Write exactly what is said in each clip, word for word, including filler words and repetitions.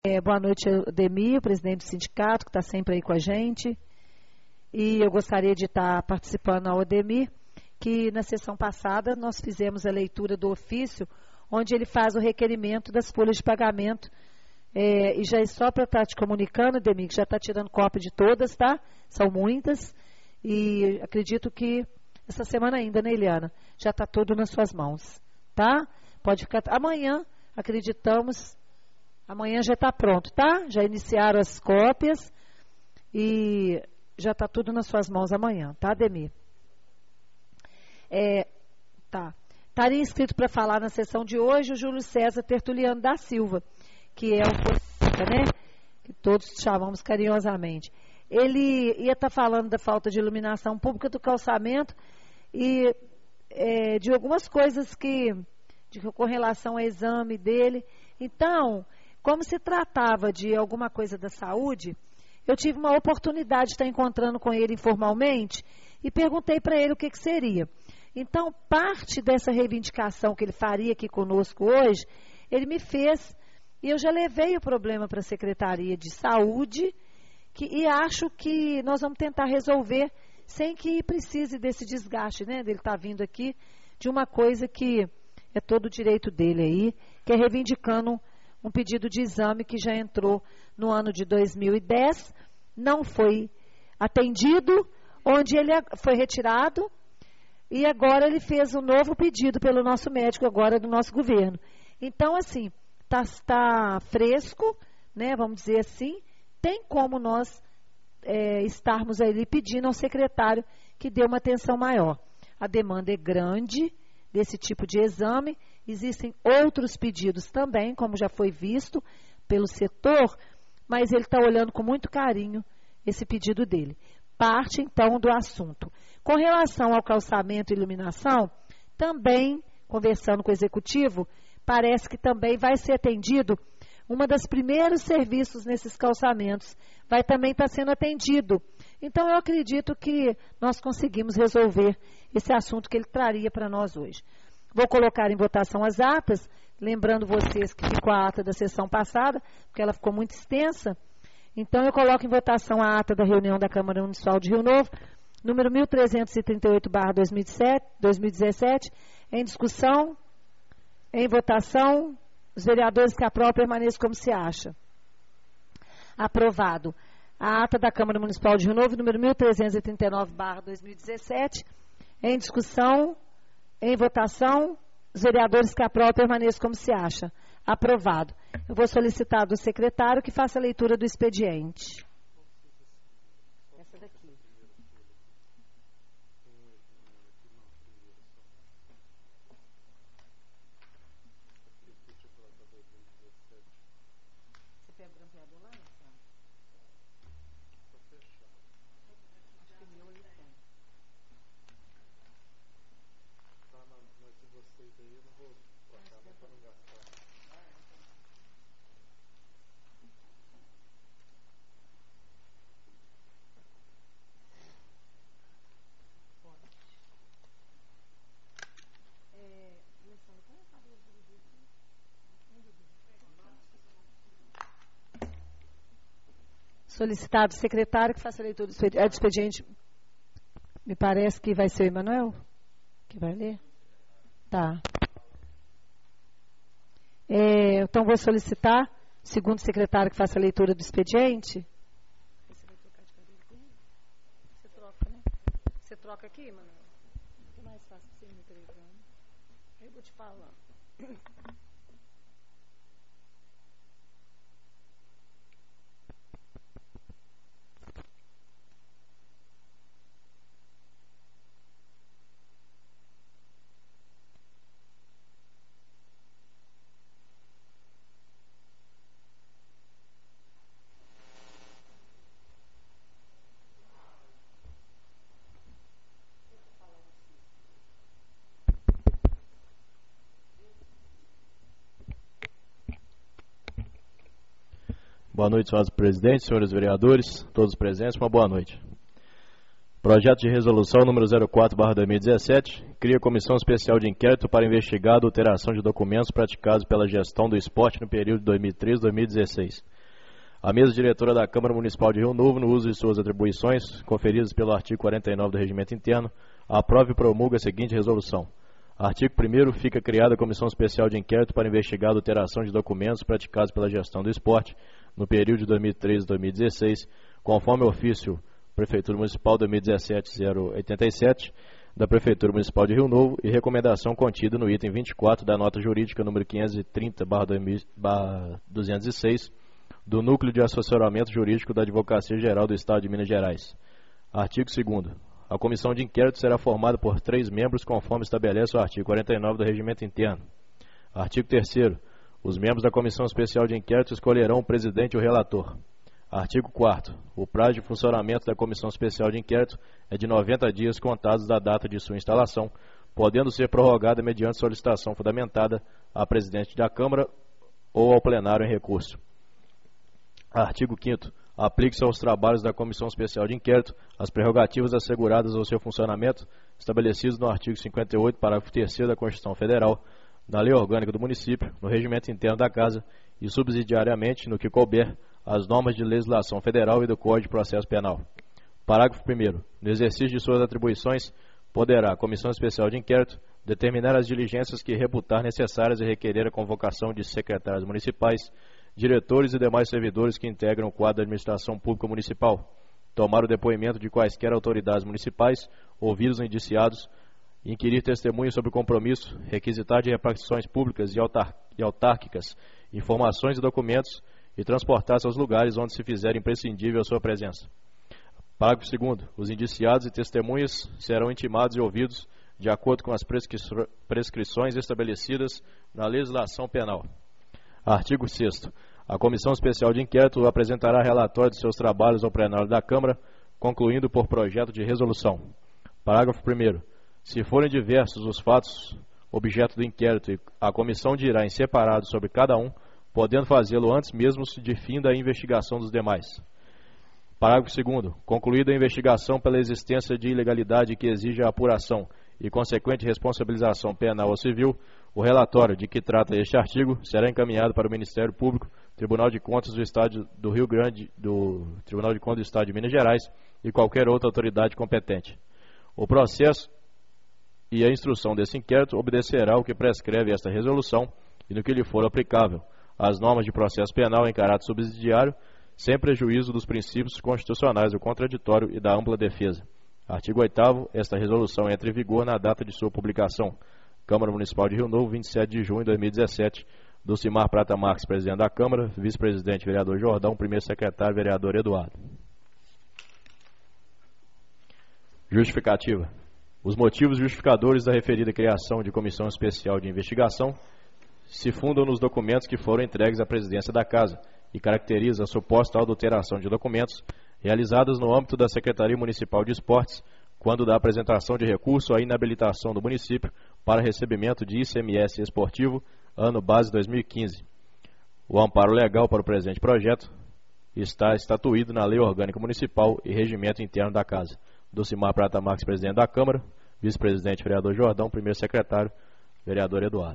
É, boa noite, Ademir, presidente do sindicato, que está sempre aí com a gente. E eu gostaria de estar participando ao Ademir, que na sessão passada nós fizemos a leitura do ofício, onde ele faz o requerimento das folhas de pagamento. É, e já é só para estar te comunicando, Ademir, que já está tirando cópia de todas, tá? São muitas. E acredito que essa semana ainda, né, Eliana? Já está tudo nas suas mãos, tá? Pode ficar. Amanhã, acreditamos. Amanhã já está pronto, tá? Já iniciaram as cópias e já está tudo nas suas mãos amanhã, tá, Ademir? É, tá. Estaria inscrito para falar na sessão de hoje o Júlio César Tertuliano da Silva, que é o Força, né? Que todos chamamos carinhosamente. Ele ia estar tá falando da falta de iluminação pública do calçamento e é, de algumas coisas que, de, com relação ao exame dele. Então, como se tratava de alguma coisa da saúde, eu tive uma oportunidade de estar encontrando com ele informalmente e perguntei para ele o que, que seria. Então, parte dessa reivindicação que ele faria aqui conosco hoje, ele me fez, e eu já levei o problema para a Secretaria de Saúde, que, e acho que nós vamos tentar resolver sem que precise desse desgaste, né, dele estar vindo aqui, de uma coisa que é todo o direito dele aí, que é reivindicando um pedido de exame que já entrou no ano de dois mil e dez, não foi atendido, onde ele foi retirado, e agora ele fez um novo pedido pelo nosso médico, agora do nosso governo. Então, assim, está tá fresco, né, vamos dizer assim, tem como nós é, estarmos ali pedindo ao secretário que dê uma atenção maior. A demanda é grande desse tipo de exame. Existem outros pedidos também, como já foi visto pelo setor, mas ele está olhando com muito carinho esse pedido dele. Parte, então, do assunto. Com relação ao calçamento e iluminação, também, conversando com o executivo, parece que também vai ser atendido uma das primeiros serviços nesses calçamentos. Vai também estar sendo atendido. Então, eu acredito que nós conseguimos resolver esse assunto que ele traria para nós hoje. Vou colocar em votação as atas, lembrando vocês que ficou a ata da sessão passada, porque ela ficou muito extensa. Então, eu coloco em votação a ata da reunião da Câmara Municipal de Rio Novo, número mil trezentos e trinta e oito barra dois mil e dezessete, em discussão, em votação, os vereadores que aprovam permaneçam como se acha. Aprovado. A ata da Câmara Municipal de Rio Novo, número mil trezentos e trinta e nove barra dois mil e dezessete, em discussão, em votação, os vereadores que aprovam permaneçam como se acha. Aprovado. Eu vou solicitar do secretário que faça a leitura do expediente. Essa daqui. Você tem grampeador lá, Luciano? Acho que meu ele tem. Mas se vocês aí, eu não vou botar, mas para não gastar. Solicitado o secretário que faça a leitura do expediente. É do expediente. Me parece que vai ser o Emanuel que vai ler. Tá. É, então, vou solicitar, segundo o secretário, que faça a leitura do expediente. Você vai trocar de cadeira com ele? Você troca, né? Você troca aqui, Emanuel? É mais fácil você ir me entregando. Aí eu vou te falar. Boa noite, senhores presidentes, senhores vereadores, todos presentes, uma boa noite. Projeto de resolução número zero quatro barra dois mil e dezessete cria comissão especial de inquérito para investigar a adulteração de documentos praticados pela gestão do esporte no período de dois mil e treze a dois mil e dezesseis. A mesa diretora da Câmara Municipal de Rio Novo, no uso de suas atribuições, conferidas pelo artigo quarenta e nove do Regimento Interno, aprova e promulga a seguinte resolução. Artigo primeiro. Fica criada a Comissão Especial de Inquérito para investigar a adulteração de documentos praticados pela gestão do esporte no período de dois mil e treze a dois mil e dezesseis, conforme o ofício Prefeitura Municipal dois mil e dezessete ponto zero oitenta e sete da Prefeitura Municipal de Rio Novo e recomendação contida no item vinte e quatro da nota jurídica número quinhentos e trinta barra duzentos e seis do Núcleo de Assessoramento Jurídico da Advocacia Geral do Estado de Minas Gerais. Artigo segundo. A comissão de inquérito será formada por três membros, conforme estabelece o artigo quarenta e nove do Regimento Interno. Artigo terceiro. Os membros da comissão especial de inquérito escolherão o presidente e o relator. Artigo quarto. O prazo de funcionamento da comissão especial de inquérito é de noventa dias contados da data de sua instalação, podendo ser prorrogada mediante solicitação fundamentada à presidente da Câmara ou ao plenário em recurso. Artigo quinto. Aplique-se aos trabalhos da Comissão Especial de Inquérito as prerrogativas asseguradas ao seu funcionamento, estabelecidas no artigo cinquenta e oito, parágrafo terceiro da Constituição Federal, na Lei Orgânica do Município, no Regimento Interno da Casa e subsidiariamente, no que couber, as normas de legislação federal e do Código de Processo Penal. Parágrafo primeiro. No exercício de suas atribuições, poderá a Comissão Especial de Inquérito determinar as diligências que reputar necessárias e requerer a convocação de secretários municipais, diretores e demais servidores que integram o quadro da administração pública municipal, tomar o depoimento de quaisquer autoridades municipais, ouvir os indiciados, inquirir testemunhas sobre o compromisso, requisitar de repartições públicas e, autar e autárquicas informações e documentos e transportar-se aos lugares onde se fizer imprescindível a sua presença. Parágrafo segundo. Os indiciados e testemunhas serão intimados e ouvidos de acordo com as prescri prescrições estabelecidas na legislação penal. Artigo sexto. A Comissão Especial de Inquérito apresentará relatório de seus trabalhos ao plenário da Câmara, concluindo por projeto de resolução. Parágrafo primeiro. Se forem diversos os fatos objeto do inquérito, a comissão dirá em separado sobre cada um, podendo fazê-lo antes mesmo de fim da investigação dos demais. Parágrafo segundo. Concluída a investigação pela existência de ilegalidade que exige a apuração e consequente responsabilização penal ou civil, o relatório de que trata este artigo será encaminhado para o Ministério Público, Tribunal de Contas do Estado do Rio Grande, do Tribunal de Contas do Estado de Minas Gerais e qualquer outra autoridade competente. O processo e a instrução desse inquérito obedecerá ao que prescreve esta resolução e no que lhe for aplicável, as normas de processo penal em caráter subsidiário, sem prejuízo dos princípios constitucionais do contraditório e da ampla defesa. Artigo oitavo. Esta resolução entra em vigor na data de sua publicação. Câmara Municipal de Rio Novo, vinte e sete de junho de dois mil e dezessete. Dulcimar Prata Marques, presidente da Câmara. Vice-presidente, vereador Jordão. Primeiro secretário, vereador Eduardo. Justificativa. Os motivos justificadores da referida criação de comissão especial de investigação se fundam nos documentos que foram entregues à presidência da Casa e caracteriza a suposta adulteração de documentos realizadas no âmbito da Secretaria Municipal de Esportes, quando da apresentação de recurso à inabilitação do município para recebimento de I C M S esportivo, ano base dois mil e quinze. O amparo legal para o presente projeto está estatuído na Lei Orgânica Municipal e Regimento Interno da Casa. Dulcimar Prata Marques, presidente da Câmara. Vice-presidente, vereador Jordão. Primeiro secretário, vereador Eduardo.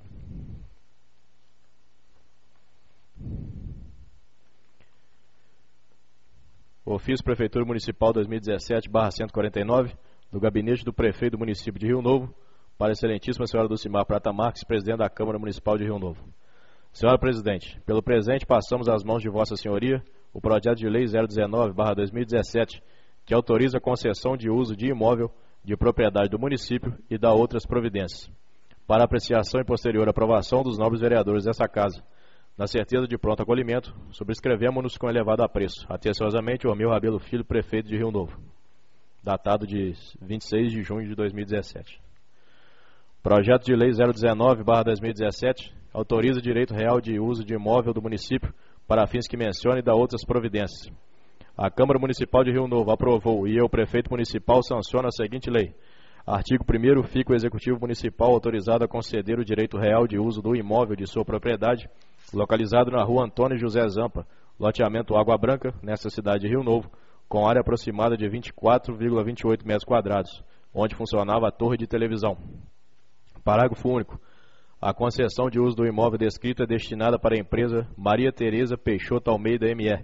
Ofício Prefeitura Municipal dois mil e dezessete barra cento e quarenta e nove, do Gabinete do Prefeito do Município de Rio Novo, para a excelentíssima senhora Dulcimar Prata Marques, presidente da Câmara Municipal de Rio Novo. Senhora Presidente, pelo presente passamos às mãos de Vossa Senhoria o projeto de lei zero dezenove barra dois mil e dezessete, que autoriza a concessão de uso de imóvel de propriedade do município e dá outras providências, para apreciação e posterior aprovação dos nobres vereadores dessa Casa. Na certeza de pronto acolhimento, subscrevemos-nos com elevado apreço. Atenciosamente, Ormil Rabelo Filho, prefeito de Rio Novo. Datado de vinte e seis de junho de dois mil e dezessete. Projeto de lei zero dezenove barra dois mil e dezessete autoriza direito real de uso de imóvel do município para fins que mencione e dá outras providências. A Câmara Municipal de Rio Novo aprovou e eu, prefeito municipal, sanciono a seguinte lei. Artigo primeiro. Fica o Executivo Municipal autorizado a conceder o direito real de uso do imóvel de sua propriedade, localizado na rua Antônio José Zampa, loteamento Água Branca, nesta cidade de Rio Novo, com área aproximada de vinte e quatro vírgula vinte e oito metros quadrados, onde funcionava a torre de televisão. Parágrafo único. A concessão de uso do imóvel descrito é destinada para a empresa Maria Tereza Peixoto Almeida M E,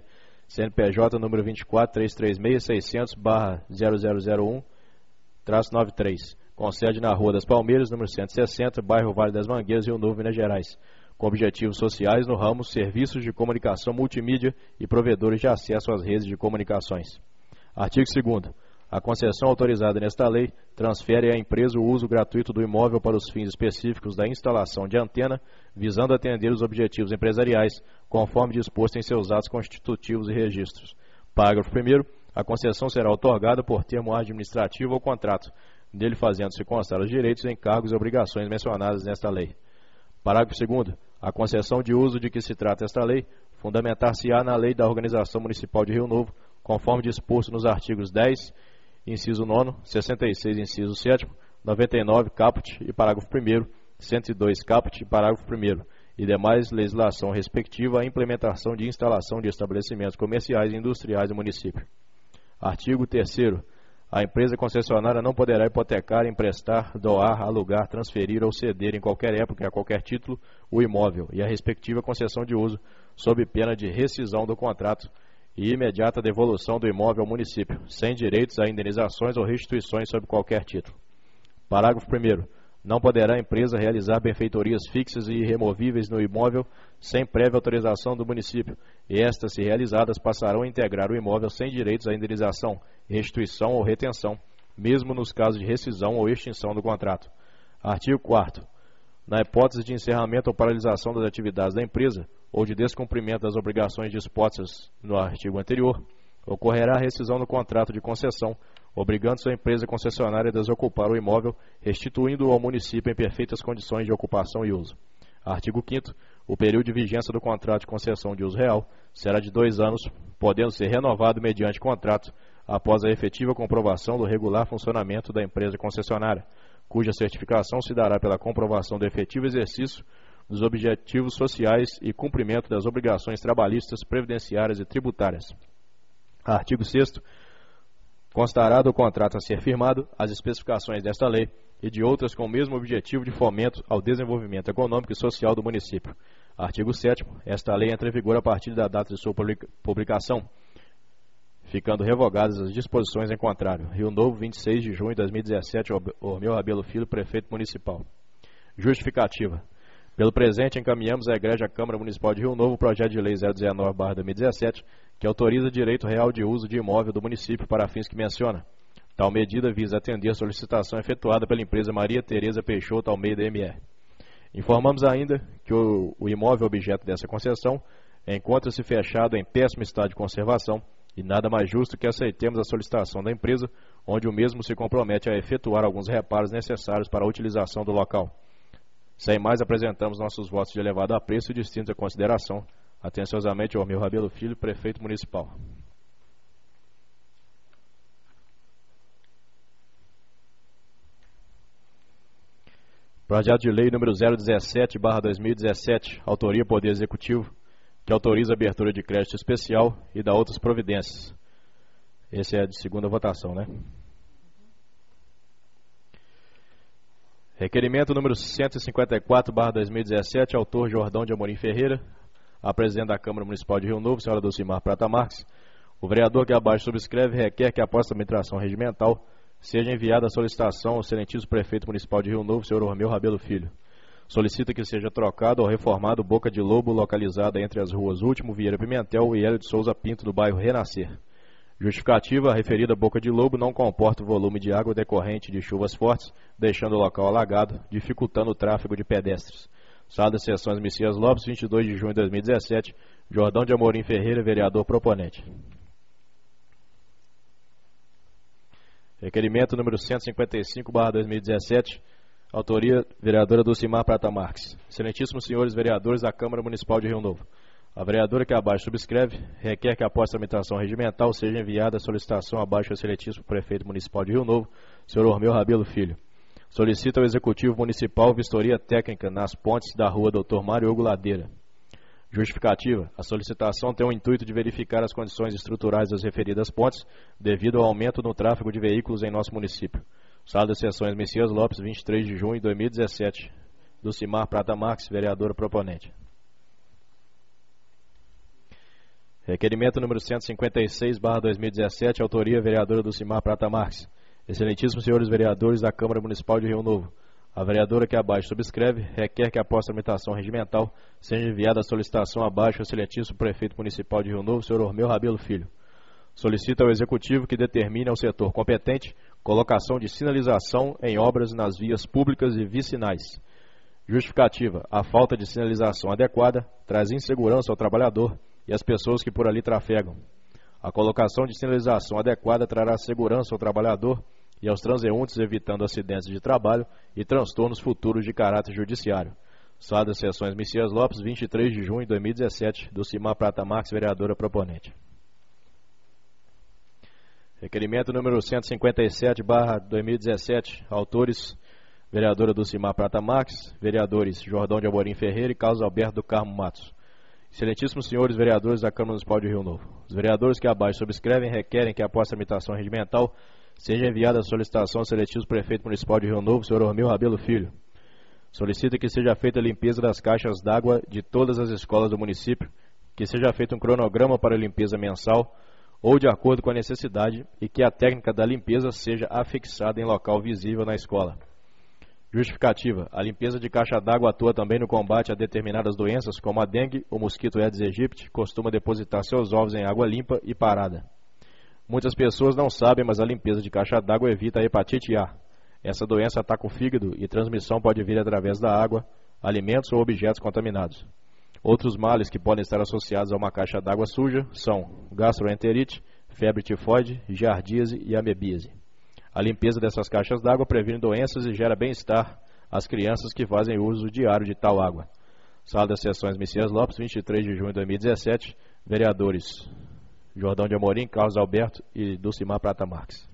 C N P J número vinte e quatro, trezentos e trinta e seis, seiscentos barra zero zero zero um traço noventa e três, com sede na Rua das Palmeiras, número cento e sessenta, bairro Vale das Mangueiras, Rio Novo, Minas Gerais, com objetivos sociais no ramo serviços de comunicação multimídia e provedores de acesso às redes de comunicações. Artigo segundo. A concessão autorizada nesta lei transfere à empresa o uso gratuito do imóvel para os fins específicos da instalação de antena, visando atender os objetivos empresariais, conforme disposto em seus atos constitutivos e registros. Parágrafo primeiro. A concessão será outorgada por termo administrativo ou contrato, dele fazendo-se constar os direitos, encargos e obrigações mencionadas nesta lei. Parágrafo segundo. A concessão de uso de que se trata esta lei fundamentar-se-á na Lei da Organização Municipal de Rio Novo, conforme disposto nos artigos dez, inciso nono, sessenta e seis, inciso sétimo, noventa e nove, caput e parágrafo primeiro, cento e dois, caput e parágrafo primeiro, e demais legislação respectiva à implementação de instalação de estabelecimentos comerciais e industriais do município. Artigo terceiro. A empresa concessionária não poderá hipotecar, emprestar, doar, alugar, transferir ou ceder em qualquer época e a qualquer título o imóvel e a respectiva concessão de uso, sob pena de rescisão do contrato e imediata devolução do imóvel ao município, sem direitos a indenizações ou restituições sob qualquer título. Parágrafo primeiro. Não poderá a empresa realizar benfeitorias fixas e irremovíveis no imóvel sem prévia autorização do município, e estas, se realizadas, passarão a integrar o imóvel sem direitos à indenização, restituição ou retenção, mesmo nos casos de rescisão ou extinção do contrato. Artigo quarto. Na hipótese de encerramento ou paralisação das atividades da empresa ou de descumprimento das obrigações dispostas no artigo anterior, ocorrerá a rescisão do contrato de concessão, obrigando-se a empresa concessionária a desocupar o imóvel, restituindo-o ao município em perfeitas condições de ocupação e uso. Artigo quinto. O período de vigência do contrato de concessão de uso real será de dois anos, podendo ser renovado mediante contrato após a efetiva comprovação do regular funcionamento da empresa concessionária, cuja certificação se dará pela comprovação do efetivo exercício dos objetivos sociais e cumprimento das obrigações trabalhistas, previdenciárias e tributárias. Artigo sexto. Constará do contrato a ser firmado as especificações desta lei e de outras com o mesmo objetivo de fomento ao desenvolvimento econômico e social do município. Artigo sétimo. Esta lei entra em vigor a partir da data de sua publicação, ficando revogadas as disposições em contrário. Rio Novo, vinte e seis de junho de dois mil e dezessete, Ormeu Rabelo Filho, Prefeito Municipal. Justificativa. Pelo presente, encaminhamos à Egrégia Câmara Municipal de Rio Novo o projeto de lei zero dezenove barra dois mil e dezessete, que autoriza direito real de uso de imóvel do município para fins que menciona. Tal medida visa atender a solicitação efetuada pela empresa Maria Tereza Peixoto Almeida M R. Informamos ainda que o, o imóvel objeto dessa concessão encontra-se fechado em péssimo estado de conservação e nada mais justo que aceitemos a solicitação da empresa, onde o mesmo se compromete a efetuar alguns reparos necessários para a utilização do local. Sem mais, apresentamos nossos votos de elevado apreço e distinta consideração. Atenciosamente, Ormeu Rabelo Filho, Prefeito Municipal. Projeto de lei número zero dezessete barra dois mil e dezessete, autoria Poder Executivo, que autoriza a abertura de crédito especial e dá outras providências. Esse é de segunda votação, né? Requerimento número cento e cinquenta e quatro barra dois mil e dezessete, autor Jordão de Amorim Ferreira, a presidente da Câmara Municipal de Rio Novo, senhora Dulcimar Prata Marques. O vereador que abaixo subscreve requer que, após a tramitação regimental, seja enviada a solicitação ao excelentíssimo Prefeito Municipal de Rio Novo, senhor Ormeu Rabelo Filho. Solicita que seja trocado ou reformado Boca de Lobo, localizada entre as ruas Último Vieira Pimentel e Hélio de Souza Pinto, do bairro Renascer. Justificativa: a referida Boca de Lobo não comporta o volume de água decorrente de chuvas fortes, deixando o local alagado, dificultando o tráfego de pedestres. Sala das Sessões Messias Lopes, vinte e dois de junho de dois mil e dezessete, Jordão de Amorim Ferreira, vereador proponente. Requerimento número cento e cinquenta e cinco barra dois mil e dezessete, autoria vereadora Dulcimar Prata Marques. Excelentíssimos senhores vereadores da Câmara Municipal de Rio Novo. A vereadora que abaixo subscreve requer que, após a tramitação regimental, seja enviada a solicitação abaixo ao excelentíssimo Prefeito Municipal de Rio Novo, senhor Ormeu Rabelo Filho. Solicita ao Executivo Municipal vistoria técnica nas pontes da rua doutor Mário Hugo Ladeira. Justificativa: a solicitação tem o intuito de verificar as condições estruturais das referidas pontes devido ao aumento no tráfego de veículos em nosso município. Sala das Sessões Messias Lopes, vinte e três de junho de dois mil e dezessete. Dulcimar Prata Marques, vereadora proponente. Requerimento número cento e cinquenta e seis barra dois mil e dezessete, autoria vereadora Dulcimar Prata Marques. Excelentíssimos senhores vereadores da Câmara Municipal de Rio Novo, a vereadora que abaixo subscreve requer que após tramitação regimental seja enviada a solicitação abaixo ao excelentíssimo prefeito municipal de Rio Novo, senhor Ormeu Rabelo Filho. Solicita ao executivo que determine ao setor competente colocação de sinalização em obras nas vias públicas e vicinais. Justificativa: a falta de sinalização adequada traz insegurança ao trabalhador e às pessoas que por ali trafegam. A colocação de sinalização adequada trará segurança ao trabalhador e aos transeuntes, evitando acidentes de trabalho e transtornos futuros de caráter judiciário. Sala das Sessões Messias Lopes, vinte e três de junho de dois mil e dezessete, Dulcimar Prata Marques, vereadora proponente. Requerimento número cento e cinquenta e sete barra dois mil e dezessete, autores, vereadora Dulcimar Prata Marques, vereadores Jordão de Amorim Ferreira e Carlos Alberto do Carmo Matos. Excelentíssimos senhores vereadores da Câmara Municipal de Rio Novo, os vereadores que abaixo subscrevem requerem que após tramitação regimental seja enviada a solicitação ao excelentíssimo prefeito municipal de Rio Novo, senhor Ormeu Rabelo Filho. Solicita que seja feita a limpeza das caixas d'água de todas as escolas do município, que seja feito um cronograma para a limpeza mensal ou de acordo com a necessidade e que a técnica da limpeza seja afixada em local visível na escola. Justificativa: a limpeza de caixa d'água atua também no combate a determinadas doenças, como a dengue, o mosquito Aedes aegypti, costuma depositar seus ovos em água limpa e parada. Muitas pessoas não sabem, mas a limpeza de caixa d'água evita a hepatite A. Essa doença ataca o fígado e transmissão pode vir através da água, alimentos ou objetos contaminados. Outros males que podem estar associados a uma caixa d'água suja são gastroenterite, febre tifoide, giardíase e amebíase. A limpeza dessas caixas d'água previne doenças e gera bem-estar às crianças que fazem uso diário de tal água. Sala das Sessões Messias Lopes, vinte e três de junho de dois mil e dezessete, vereadores Jordão de Amorim, Carlos Alberto e Dulcimar Prata Marques.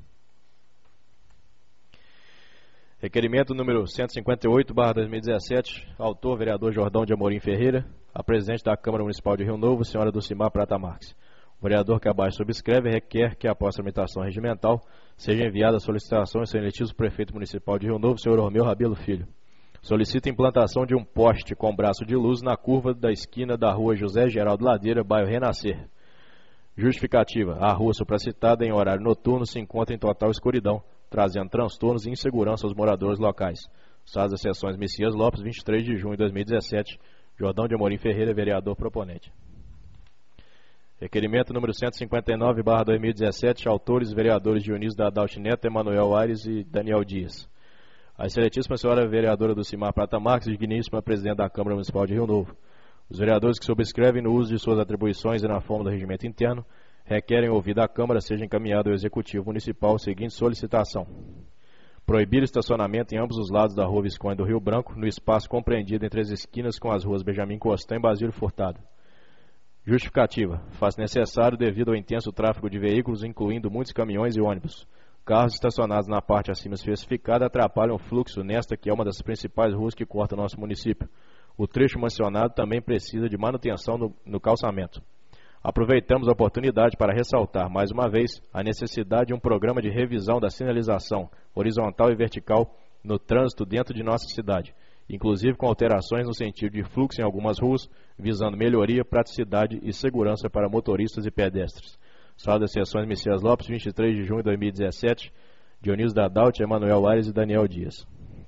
Requerimento número cento e cinquenta e oito barra dois mil e dezessete, autor vereador Jordão de Amorim Ferreira, a presidente da Câmara Municipal de Rio Novo, senhora Dulcimar Prata Marques. O vereador que abaixo subscreve requer que após tramitação regimental seja enviada a solicitação ao excelentíssimo prefeito municipal de Rio Novo, senhor Ormeu Rabelo Filho. Solicita a implantação de um poste com braço de luz na curva da esquina da rua José Geraldo Ladeira, bairro Renascer. Justificativa: a rua supracitada em horário noturno se encontra em total escuridão, trazendo transtornos e insegurança aos moradores locais. Sala das Sessões Messias Lopes, vinte e três de junho de dois mil e dezessete, Jordão de Amorim Ferreira, vereador proponente. Requerimento número cento e cinquenta e nove barra dois mil e dezessete, autores vereadores Dionísio da Adalto Neto, Emanuel Aires e Daniel Dias. A excelentíssima senhora vereadora Dulcimar Prata Marques, digníssima presidente da Câmara Municipal de Rio Novo. Os vereadores que subscrevem no uso de suas atribuições e na forma do regimento interno requerem ouvida a Câmara seja encaminhado ao Executivo Municipal a seguinte solicitação: proibir estacionamento em ambos os lados da rua Visconde do Rio Branco, no espaço compreendido entre as esquinas com as ruas Benjamin Constant e Basílio Furtado. Justificativa: faz necessário devido ao intenso tráfego de veículos, incluindo muitos caminhões e ônibus. Carros estacionados na parte acima especificada atrapalham o fluxo nesta que é uma das principais ruas que corta o nosso município. O trecho mencionado também precisa de manutenção no, no calçamento. Aproveitamos a oportunidade para ressaltar mais uma vez a necessidade de um programa de revisão da sinalização horizontal e vertical no trânsito dentro de nossa cidade, inclusive com alterações no sentido de fluxo em algumas ruas, visando melhoria, praticidade e segurança para motoristas e pedestres. Sala das Sessões Messias Lopes, vinte e três de junho de dois mil e dezessete, Dionísio da Adalto, Emanuel Aires e Daniel Dias.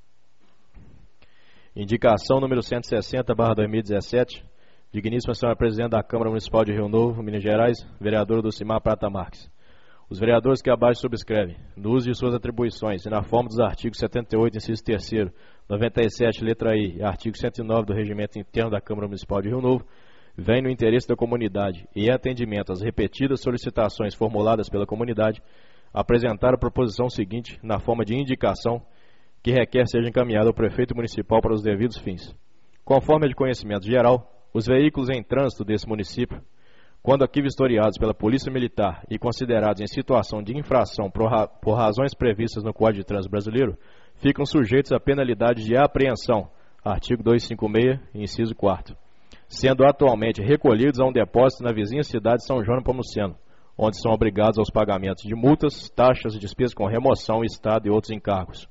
Indicação número cento e sessenta barra dois mil e dezessete, digníssima senhora presidente da Câmara Municipal de Rio Novo, Minas Gerais, vereadora Dulcimar Prata Marques. Os vereadores que abaixo subscrevem, no uso de suas atribuições e na forma dos artigos setenta e oito, inciso terceiro, noventa e sete, letra I, e artigo cento e nove do Regimento Interno da Câmara Municipal de Rio Novo, vem no interesse da comunidade e em atendimento às repetidas solicitações formuladas pela comunidade, apresentar a proposição seguinte na forma de indicação que requer seja encaminhada ao prefeito municipal para os devidos fins. Conforme é de conhecimento geral, os veículos em trânsito desse município, quando aqui vistoriados pela Polícia Militar e considerados em situação de infração por, ra por razões previstas no Código de Trânsito Brasileiro, ficam sujeitos à penalidade de apreensão, artigo duzentos e cinquenta e seis, inciso quarto, sendo atualmente recolhidos a um depósito na vizinha cidade de São João Nepomuceno, onde são obrigados aos pagamentos de multas, taxas e despesas com remoção, estado e outros encargos.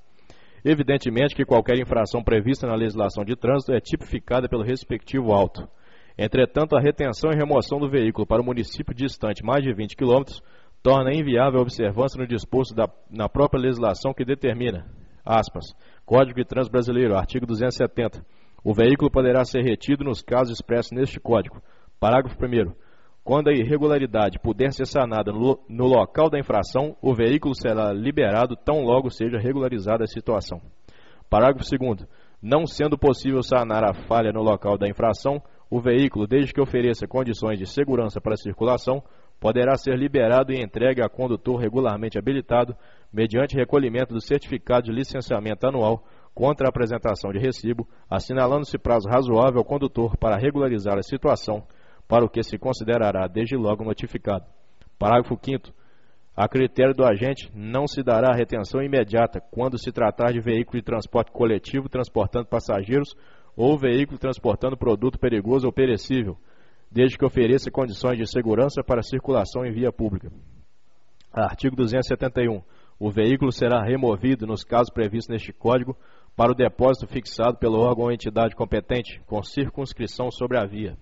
Evidentemente que qualquer infração prevista na legislação de trânsito é tipificada pelo respectivo auto. Entretanto, a retenção e remoção do veículo para o município distante mais de vinte quilômetros torna inviável a observância no disposto da, na própria legislação que determina, aspas, Código de Trânsito Brasileiro, artigo duzentos e setenta, o veículo poderá ser retido nos casos expressos neste Código. Parágrafo primeiro. Quando a irregularidade puder ser sanada no, no local da infração, o veículo será liberado tão logo seja regularizada a situação. Parágrafo segundo. Não sendo possível sanar a falha no local da infração, o veículo, desde que ofereça condições de segurança para a circulação, poderá ser liberado e entregue a condutor regularmente habilitado, mediante recolhimento do certificado de licenciamento anual contra a apresentação de recibo, assinalando-se prazo razoável ao condutor para regularizar a situação, para o que se considerará desde logo notificado. Parágrafo quinto. A critério do agente, não se dará retenção imediata quando se tratar de veículo de transporte coletivo transportando passageiros ou veículo transportando produto perigoso ou perecível, desde que ofereça condições de segurança para circulação em via pública. Artigo duzentos e setenta e um. O veículo será removido, nos casos previstos neste Código, para o depósito fixado pelo órgão ou entidade competente, com circunscrição sobre a via.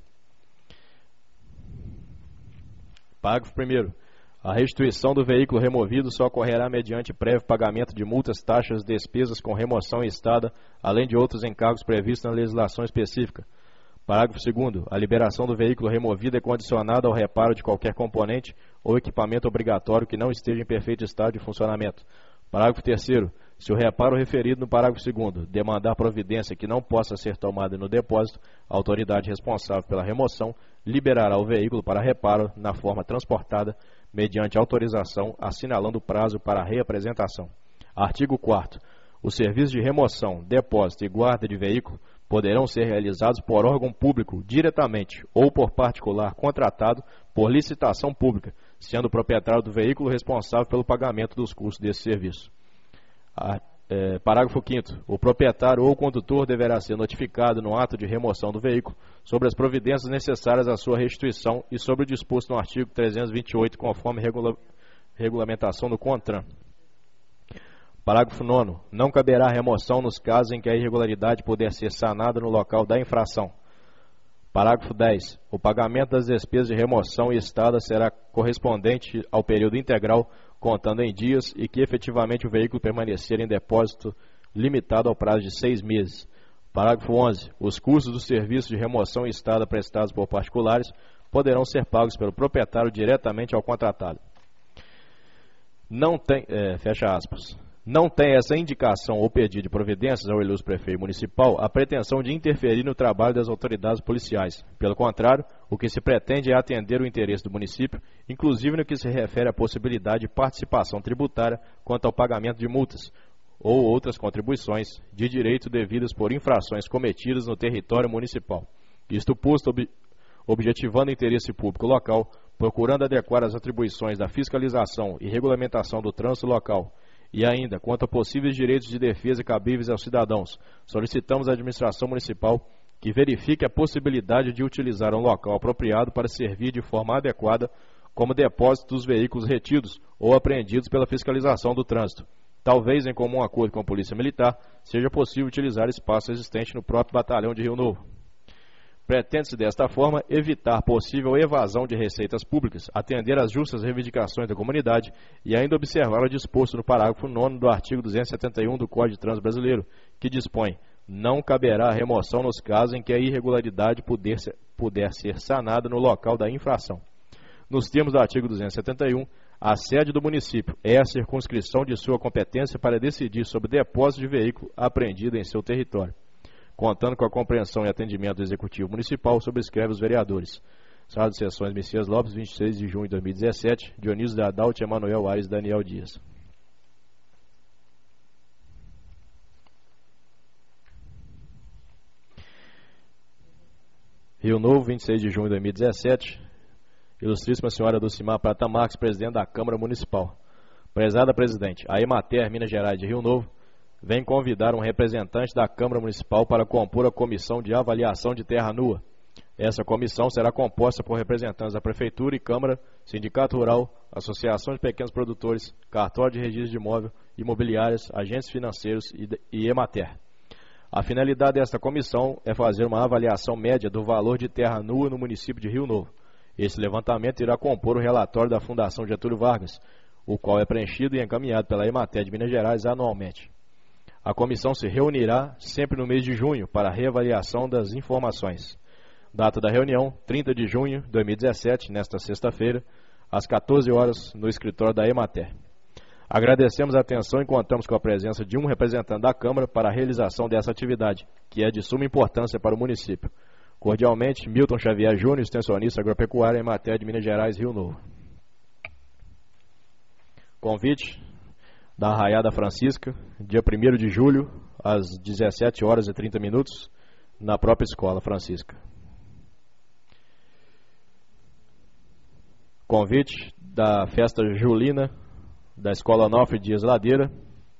Parágrafo primeiro. A restituição do veículo removido só ocorrerá mediante prévio pagamento de multas, taxas, despesas com remoção e estada, além de outros encargos previstos na legislação específica. Parágrafo segundo. A liberação do veículo removido é condicionada ao reparo de qualquer componente ou equipamento obrigatório que não esteja em perfeito estado de funcionamento. Parágrafo terceiro. Se o reparo referido no parágrafo segundo demandar providência que não possa ser tomada no depósito, a autoridade responsável pela remoção liberará o veículo para reparo na forma transportada, mediante autorização, assinalando o prazo para a reapresentação. Artigo quarto. Os serviços de remoção, depósito e guarda de veículo poderão ser realizados por órgão público diretamente ou por particular contratado por licitação pública, sendo o proprietário do veículo responsável pelo pagamento dos custos desse serviço. A, é, parágrafo quinto. O proprietário ou o condutor deverá ser notificado no ato de remoção do veículo sobre as providências necessárias à sua restituição e sobre o disposto no artigo trezentos e vinte e oito, conforme regula, regulamentação do CONTRAN. Parágrafo nono. Não caberá remoção nos casos em que a irregularidade puder ser sanada no local da infração. Parágrafo dez. O pagamento das despesas de remoção e estada será correspondente ao período integral, contando em dias, e que efetivamente o veículo permanecer em depósito limitado ao prazo de seis meses. Parágrafo onze. Os custos do serviço de remoção e estada prestados por particulares poderão ser pagos pelo proprietário diretamente ao contratado. Não tem, é, fecha aspas. Não tem essa indicação ou pedido de providências ao ilustre prefeito municipal a pretensão de interferir no trabalho das autoridades policiais. Pelo contrário, o que se pretende é atender o interesse do município, inclusive no que se refere à possibilidade de participação tributária quanto ao pagamento de multas ou outras contribuições de direito devidas por infrações cometidas no território municipal. Isto posto, ob- objetivando o interesse público local, procurando adequar as atribuições da fiscalização e regulamentação do trânsito local, e ainda, quanto a possíveis direitos de defesa cabíveis aos cidadãos, solicitamos à administração municipal que verifique a possibilidade de utilizar um local apropriado para servir de forma adequada como depósito dos veículos retidos ou apreendidos pela fiscalização do trânsito. Talvez, em comum acordo com a Polícia Militar, seja possível utilizar espaço existente no próprio batalhão de Rio Novo. Pretende-se, desta forma, evitar possível evasão de receitas públicas, atender às justas reivindicações da comunidade e ainda observar o disposto no parágrafo nono do artigo duzentos e setenta e um do Código de Trânsito Brasileiro, que dispõe: não caberá remoção nos casos em que a irregularidade puder ser, puder ser sanada no local da infração. Nos termos do artigo duzentos e setenta e um, a sede do município é a circunscrição de sua competência para decidir sobre depósito de veículo apreendido em seu território. Contando com a compreensão e atendimento do Executivo Municipal, subscreve os vereadores. Sala de Sessões Messias Lopes, vinte e seis de junho de dois mil e dezessete, Dionísio da Adalt, Emanuel Aires e Daniel Dias. Rio Novo, vinte e seis de junho de dois mil e dezessete, Ilustríssima Senhora Dulcimar Prata Marques, Presidente da Câmara Municipal. Prezada Presidente, a Emater, Minas Gerais de Rio Novo, vem convidar um representante da Câmara Municipal para compor a Comissão de Avaliação de Terra Nua. Essa comissão será composta por representantes da Prefeitura e Câmara, Sindicato Rural, Associação de Pequenos Produtores, Cartório de Registro de Imóvel, Imobiliárias, Agentes Financeiros e Emater. A finalidade desta comissão é fazer uma avaliação média do valor de terra nua no município de Rio Novo. Esse levantamento irá compor o relatório da Fundação Getúlio Vargas, o qual é preenchido e encaminhado pela Emater de Minas Gerais anualmente. A comissão se reunirá sempre no mês de junho para a reavaliação das informações. Data da reunião, trinta de junho de dois mil e dezessete, nesta sexta-feira, às quatorze horas, no escritório da Emater. Agradecemos a atenção e contamos com a presença de um representante da Câmara para a realização dessa atividade, que é de suma importância para o município. Cordialmente, Milton Xavier Júnior, extensionista agropecuário em Emater de Minas Gerais, Rio Novo. Convite da Arraiada Francisca, dia primeiro de julho, às dezessete horas e trinta minutos, na própria Escola Francisca. Convite da festa julina da Escola Onofre Dias Ladeira.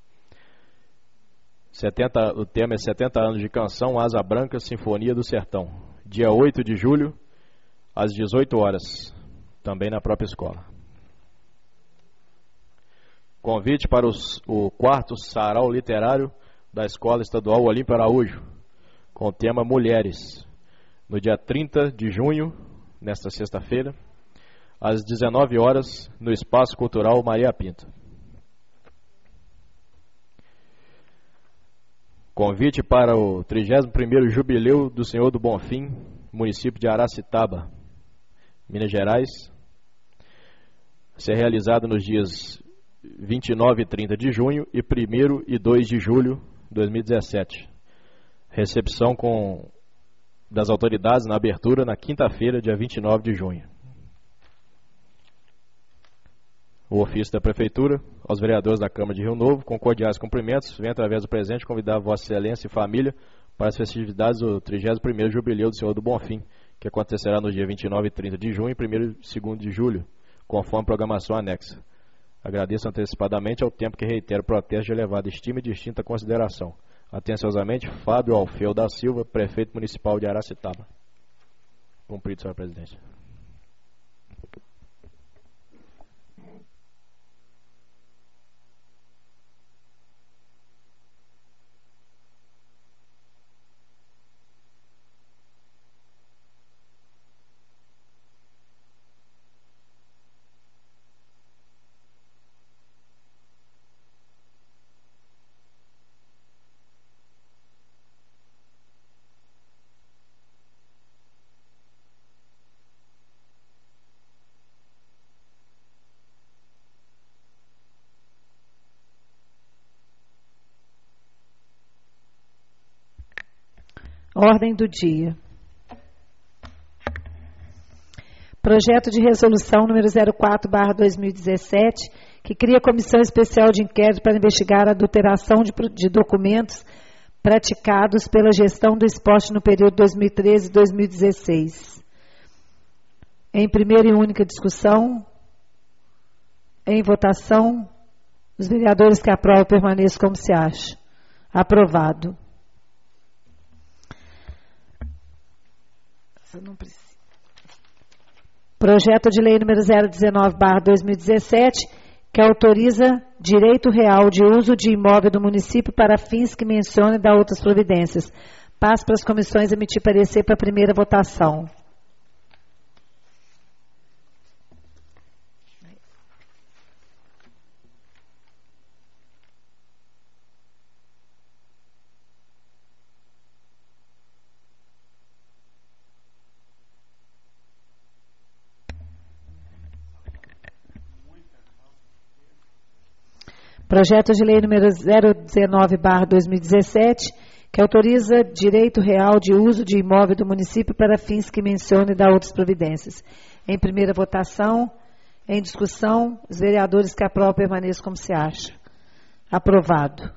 setenta, o tema é setenta anos de canção Asa Branca, Sinfonia do Sertão. Dia oito de julho, às dezoito horas, também na própria escola. Convite para os, o quarto sarau literário da Escola Estadual Olímpio Araújo, com o tema Mulheres, no dia trinta de junho, nesta sexta-feira, às dezenove horas, no Espaço Cultural Maria Pinto. Convite para o trigésimo primeiro Jubileu do Senhor do Bonfim, município de Aracitaba, Minas Gerais, a ser realizado nos dias vinte e nove e trinta de junho e primeiro e dois de julho de dois mil e dezessete. Recepção com, das autoridades na abertura na quinta-feira, dia vinte e nove de junho. O ofício da Prefeitura, aos vereadores da Câmara de Rio Novo, com cordiais cumprimentos, vem através do presente convidar Vossa Excelência e família para as festividades do trigésimo primeiro Jubileu do Senhor do Bonfim, que acontecerá no dia vinte e nove e trinta de junho e primeiro e segundo de julho, conforme programação anexa. Agradeço antecipadamente ao tempo que reitero o protesto de elevada estima e distinta consideração. Atenciosamente, Fábio Alfeu da Silva, Prefeito Municipal de Aracitaba. Cumprido, senhor presidente. Ordem do dia. Projeto de resolução número zero quatro barra dois mil e dezessete, que cria comissão especial de inquérito para investigar a adulteração de, de documentos praticados pela gestão do esporte no período dois mil e treze a dois mil e dezesseis. Em primeira e única discussão, em votação, os vereadores que aprovam permaneçam como se acha. Aprovado. Não precisa. Projeto de lei número zero dezenove barra dois mil e dezessete, que autoriza direito real de uso de imóvel do município para fins que mencione e dá outras providências. Passo para as comissões emitir parecer para a primeira votação. Projeto de lei número zero dezenove barra dois mil e dezessete, que autoriza direito real de uso de imóvel do município para fins que mencione e dá outras providências. Em primeira votação, em discussão, os vereadores que aprovam permaneçam como se acha. Aprovado.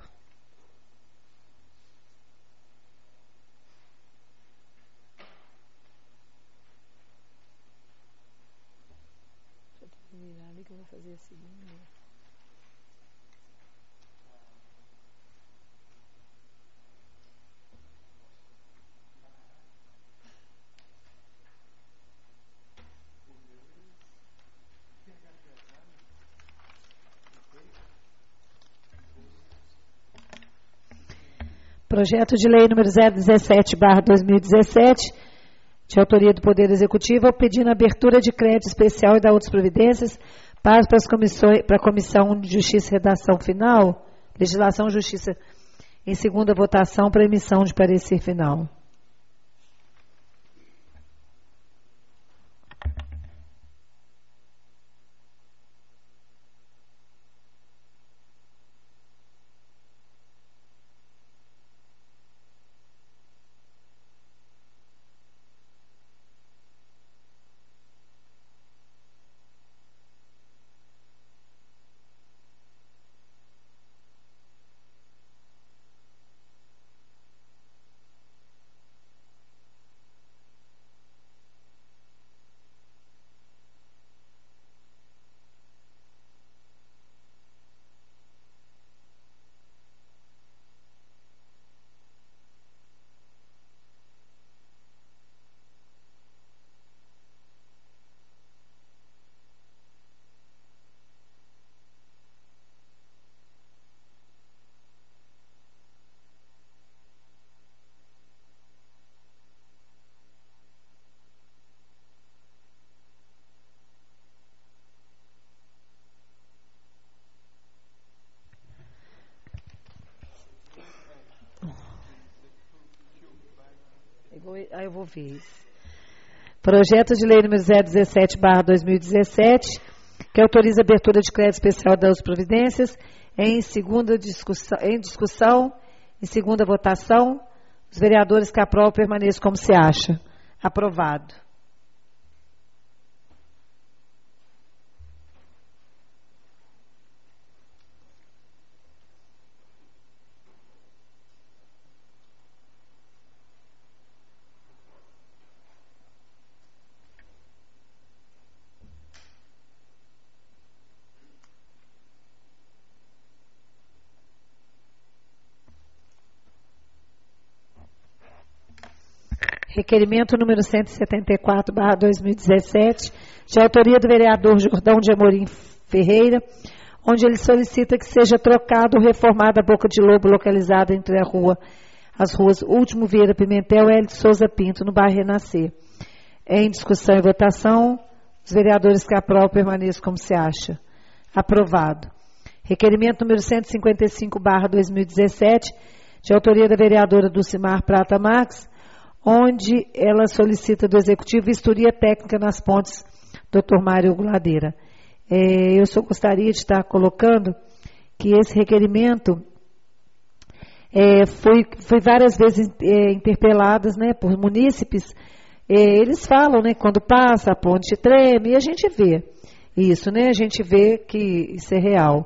Projeto de lei número zero dezessete barra dois mil e dezessete, de autoria do Poder Executivo, pedindo abertura de crédito especial e da outras providências para, para, as comissões, para a Comissão de Justiça e Redação Final, Legislação e Justiça, em segunda votação para emissão de parecer final. Aí eu vou ver isso. Projeto de lei número zero dezessete barra dois mil e dezessete, que autoriza a abertura de crédito especial das providências em segunda discussão, em discussão, em segunda votação. Os vereadores que aprovam permaneçam como se acha. Aprovado. Requerimento número cento e setenta e quatro barra dois mil e dezessete, de autoria do vereador Jordão de Amorim Ferreira, onde ele solicita que seja trocado ou reformada a Boca de Lobo localizada entre a rua, as ruas Último Vieira Pimentel e Hélio de Souza Pinto, no bairro Renascer. Em discussão e votação, os vereadores que aprovam permaneçam como se acha. Aprovado. Requerimento número cento e cinquenta e cinco barra dois mil e dezessete, de autoria da vereadora Dulcimar Prata Marques, onde ela solicita do Executivo vistoria técnica nas pontes doutor Mário Guladeira. É, eu só gostaria de estar colocando que esse requerimento é, foi, foi várias vezes é, interpeladas, né, por munícipes. É, eles falam, né, quando passa a ponte treme, e a gente vê isso, né, a gente vê que isso é real.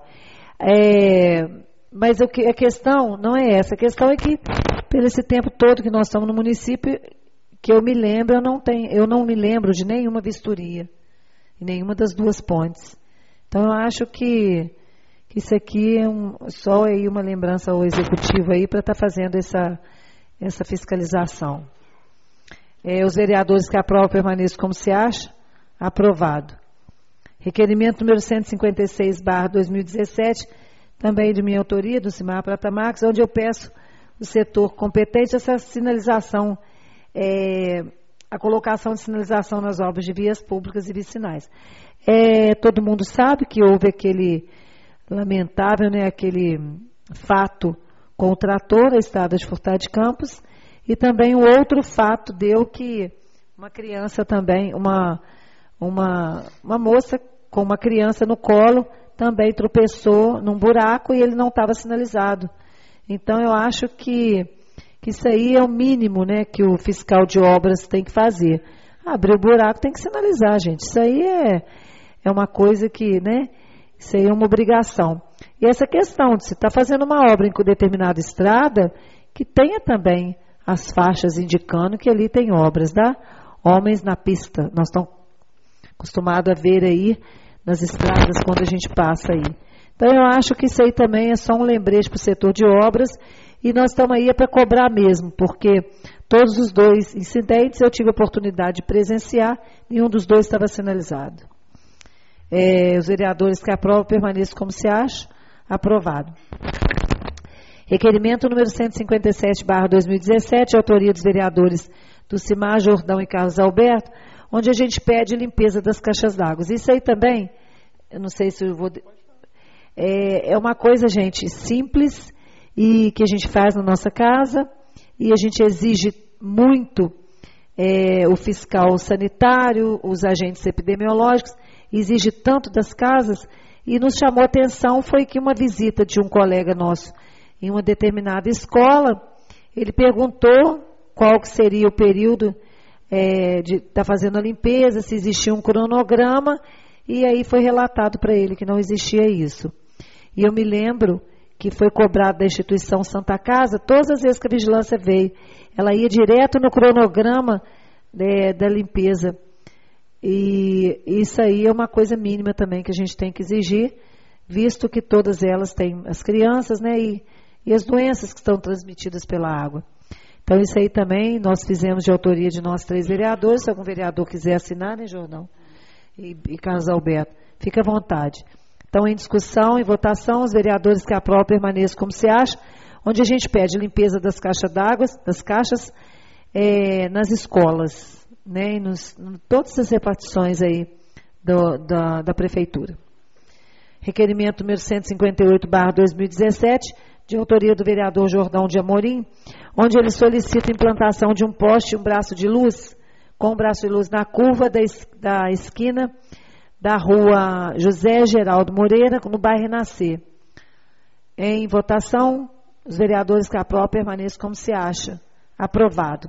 É, mas o que, a questão não é essa, a questão é que, pelo esse tempo todo que nós estamos no município, que eu me lembro, eu não, tenho, eu não me lembro de nenhuma vistoria, em nenhuma das duas pontes. Então, eu acho que, que isso aqui é um, só aí uma lembrança ao Executivo aí para estar tá fazendo essa, essa fiscalização. É, os vereadores que aprovam permaneçam como se acha. Aprovado. Requerimento número cento e cinquenta e seis barra dois mil e dezessete, também de minha autoria, do Cimar Prata Marques, onde eu peço o setor competente essa sinalização, é, a colocação de sinalização nas obras de vias públicas e vicinais. É, todo mundo sabe que houve aquele lamentável, né, aquele fato com o trator, a estrada de Furtado de Campos, e também o outro fato deu que uma criança também, uma, uma, uma moça com uma criança no colo, também tropeçou num buraco e ele não estava sinalizado. Então, eu acho que, que isso aí é o mínimo, né, que o fiscal de obras tem que fazer. Abrir o buraco tem que sinalizar, gente. Isso aí é, é uma coisa que, né, isso aí é uma obrigação. E essa questão de se estar fazendo uma obra em determinada estrada, que tenha também as faixas indicando que ali tem obras, tá? Homens na pista. Nós estamos acostumados a ver aí nas estradas quando a gente passa aí. Então, eu acho que isso aí também é só um lembrete para o setor de obras e nós estamos aí para cobrar mesmo, porque todos os dois incidentes eu tive a oportunidade de presenciar, nenhum dos dois estava sinalizado. É, os vereadores que aprovam permaneçam como se acha. Aprovado. Requerimento número cento e cinquenta e sete barra dois mil e dezessete, de autoria dos vereadores do Cimar, Jordão e Carlos Alberto, onde a gente pede limpeza das caixas d'água. Isso aí também, eu não sei se eu vou... É, é uma coisa, gente, simples e que a gente faz na nossa casa e a gente exige muito é, o fiscal sanitário, os agentes epidemiológicos, exige tanto das casas e nos chamou a atenção foi que uma visita de um colega nosso em uma determinada escola, ele perguntou qual que seria o período é, de estar tá fazendo a limpeza, se existia um cronograma, e aí foi relatado para ele que não existia isso. E eu me lembro que foi cobrado da instituição Santa Casa, todas as vezes que a vigilância veio, ela ia direto no cronograma é, da limpeza. E isso aí é uma coisa mínima também que a gente tem que exigir, visto que todas elas têm as crianças, né, e, e as doenças que estão transmitidas pela água. Então, isso aí também nós fizemos de autoria de nós três vereadores. Se algum vereador quiser assinar, né, Jordão? E, e Carlos Alberto, fica à vontade. Então, em discussão, em votação, os vereadores que aprovam permaneçam como se acha, onde a gente pede limpeza das caixas d'água, das caixas, é, nas escolas, né, e nos, em todas as repartições aí do, da, da prefeitura. Requerimento número cento e cinquenta e oito barra dois mil e dezessete, de autoria do vereador Jordão de Amorim, onde ele solicita a implantação de um poste e um braço de luz, com um braço de luz na curva da, es, da esquina da rua José Geraldo Moreira, no bairro Renascer. Em votação, os vereadores que aprovam permaneçam como se acha. Aprovado.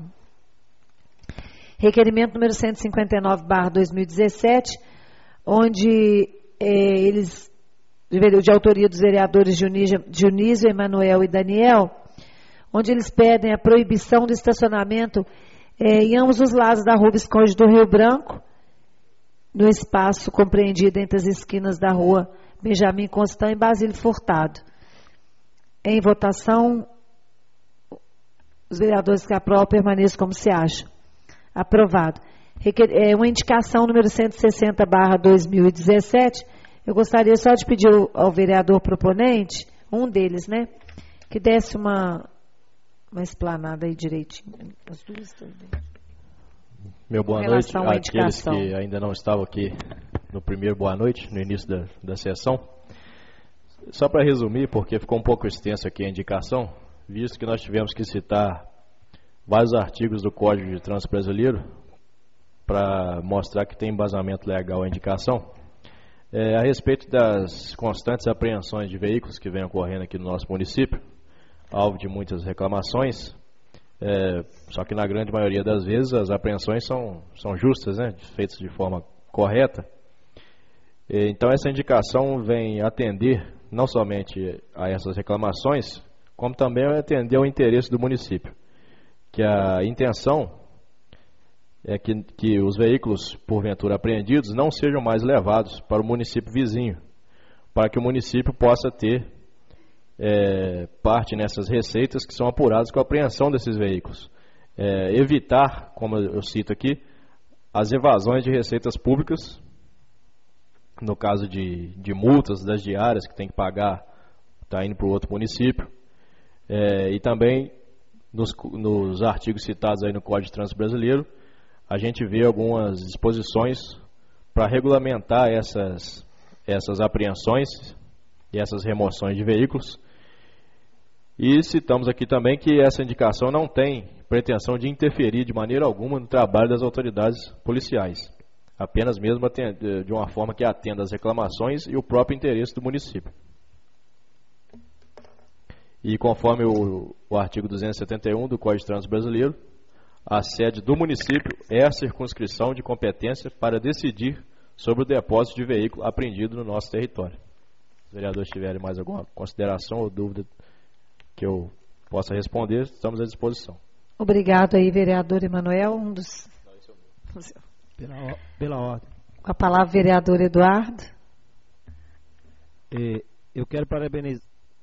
Requerimento número cento e cinquenta e nove barra dois mil e dezessete, onde é, eles... de autoria dos vereadores Dionísio, Emanuel e Daniel, onde eles pedem a proibição do estacionamento é, em ambos os lados da rua Visconde do Rio Branco, no espaço compreendido entre as esquinas da rua Benjamin Constant e Basílio Furtado. Em votação, os vereadores que aprovam permaneçam como se acha. Aprovado. Requer, é, uma indicação número cento e sessenta barra dois mil e dezessete, eu gostaria só de pedir ao vereador proponente, um deles, né, que desse uma, uma explanada aí direitinho. As duas também. Meu boa noite àqueles que ainda não estavam aqui no primeiro boa noite, no início da, da sessão. Só para resumir, porque ficou um pouco extenso aqui a indicação, visto que nós tivemos que citar vários artigos do Código de Trânsito Brasileiro para mostrar que tem embasamento legal a indicação. É, a respeito das constantes apreensões de veículos que vem ocorrendo aqui no nosso município, alvo de muitas reclamações, é, só que na grande maioria das vezes as apreensões são, são justas, né, feitas de forma correta. E, então essa indicação vem atender não somente a essas reclamações, como também atender ao interesse do município, que a intenção é que, que os veículos, porventura apreendidos, não sejam mais levados para o município vizinho, para que o município possa ter é, parte nessas receitas que são apuradas com a apreensão desses veículos. É, evitar, como eu cito aqui, as evasões de receitas públicas, no caso de, de multas das diárias que tem que pagar, está indo para o outro município, é, e também nos, nos artigos citados aí no Código de Trânsito Brasileiro, a gente vê algumas disposições para regulamentar essas, essas apreensões e essas remoções de veículos. E citamos aqui também que essa indicação não tem pretensão de interferir de maneira alguma no trabalho das autoridades policiais, apenas mesmo de uma forma que atenda às reclamações e o próprio interesse do município. E conforme o, o artigo duzentos e setenta e um do Código de Trânsito Brasileiro, a sede do município é a circunscrição de competência para decidir sobre o depósito de veículo apreendido no nosso território. Se os vereadores tiverem mais alguma consideração ou dúvida que eu possa responder, estamos à disposição. Obrigado aí, vereador Emanuel, um dos... Pela, pela ordem. Com a palavra, vereador Eduardo. É, eu quero parabenizar...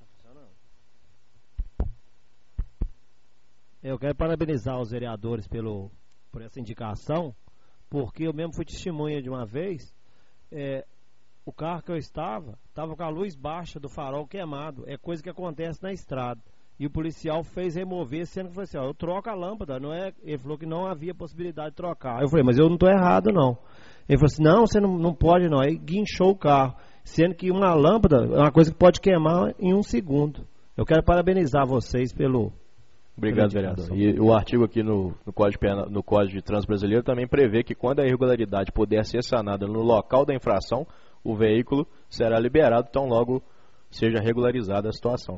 Eu quero parabenizar os vereadores pelo, por essa indicação, porque eu mesmo fui testemunha de uma vez, é, o carro que eu estava, estava com a luz baixa do farol queimado, é coisa que acontece na estrada. E o policial fez remover, sendo que falou assim, ó, eu troco a lâmpada, não é? Ele falou que não havia possibilidade de trocar. Eu falei, mas eu não estou errado, não. Ele falou assim, não, você não, não pode não. Aí guinchou o carro, sendo que uma lâmpada é uma coisa que pode queimar em um segundo. Eu quero parabenizar vocês pelo... Obrigado, vereador. E o artigo aqui no, no, Código Penal, no Código de Trânsito Brasileiro também prevê que quando a irregularidade puder ser sanada no local da infração, o veículo será liberado, tão logo seja regularizada a situação.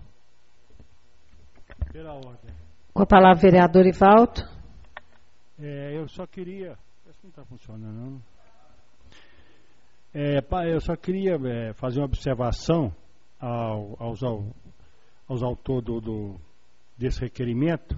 Pela ordem. Com a palavra, vereador Ivaldo. É, eu só queria... Isso não está funcionando, não. É, eu só queria é, fazer uma observação ao, aos, ao, aos autores do, do, desse requerimento.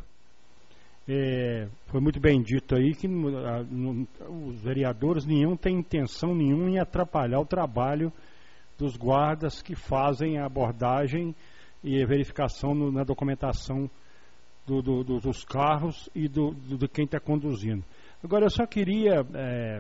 É, foi muito bem dito aí que a, no, os vereadores nenhum têm intenção nenhuma em atrapalhar o trabalho dos guardas que fazem a abordagem e a verificação no, na documentação do, do, do, dos carros e do, do, de quem está conduzindo. Agora, eu só queria é,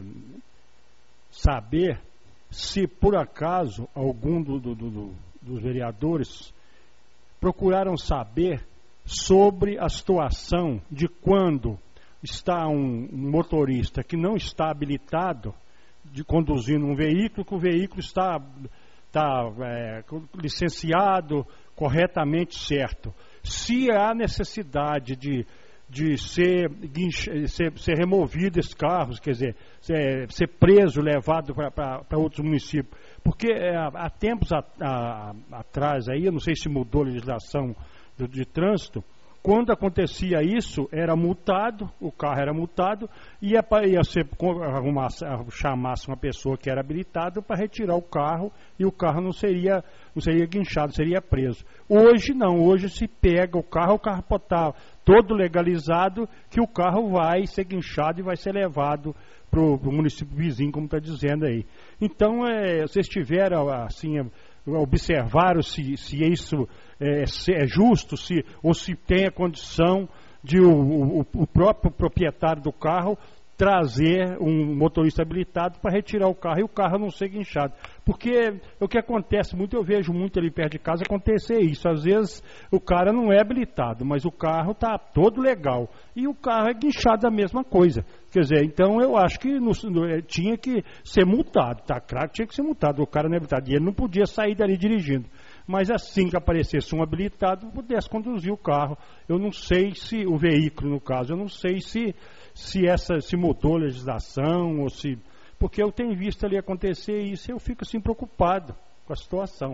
saber se, por acaso, algum do, do, do, dos vereadores procuraram saber sobre a situação de quando está um, um motorista que não está habilitado de conduzindo um veículo, que o veículo está, está é, licenciado corretamente certo. Se há necessidade de, de ser, ser, ser removido esses carros, quer dizer, ser, ser preso, levado para outros municípios. Porque é, há tempos a, a, atrás, aí, eu não sei se mudou a legislação de, de trânsito, quando acontecia isso, era multado, o carro era multado, e ia, ia ser, arrumasse, chamasse uma pessoa que era habilitada para retirar o carro, e o carro não seria, não seria guinchado, seria preso. Hoje não, hoje se pega o carro, o carro pode estar todo legalizado, que o carro vai ser guinchado e vai ser levado para o município vizinho, como está dizendo aí. Então, é, vocês tiveram, assim, observaram se, se isso é, se é justo, se, ou se tem a condição de o, o, o próprio proprietário do carro trazer um motorista habilitado para retirar o carro e o carro não ser guinchado. Porque o que acontece muito, eu vejo muito ali perto de casa acontecer isso. Às vezes o cara não é habilitado, mas o carro está todo legal. E o carro é guinchado da mesma coisa. Quer dizer, então eu acho que no, no, tinha que ser multado. Tá claro que tinha que ser multado, o cara não é habilitado. E ele não podia sair dali dirigindo. Mas assim que aparecesse um habilitado, pudesse conduzir o carro. Eu não sei se, o veículo no caso, eu não sei se, se, essa, se mudou a legislação, ou se... Porque eu tenho visto ali acontecer isso e eu fico assim preocupado com a situação.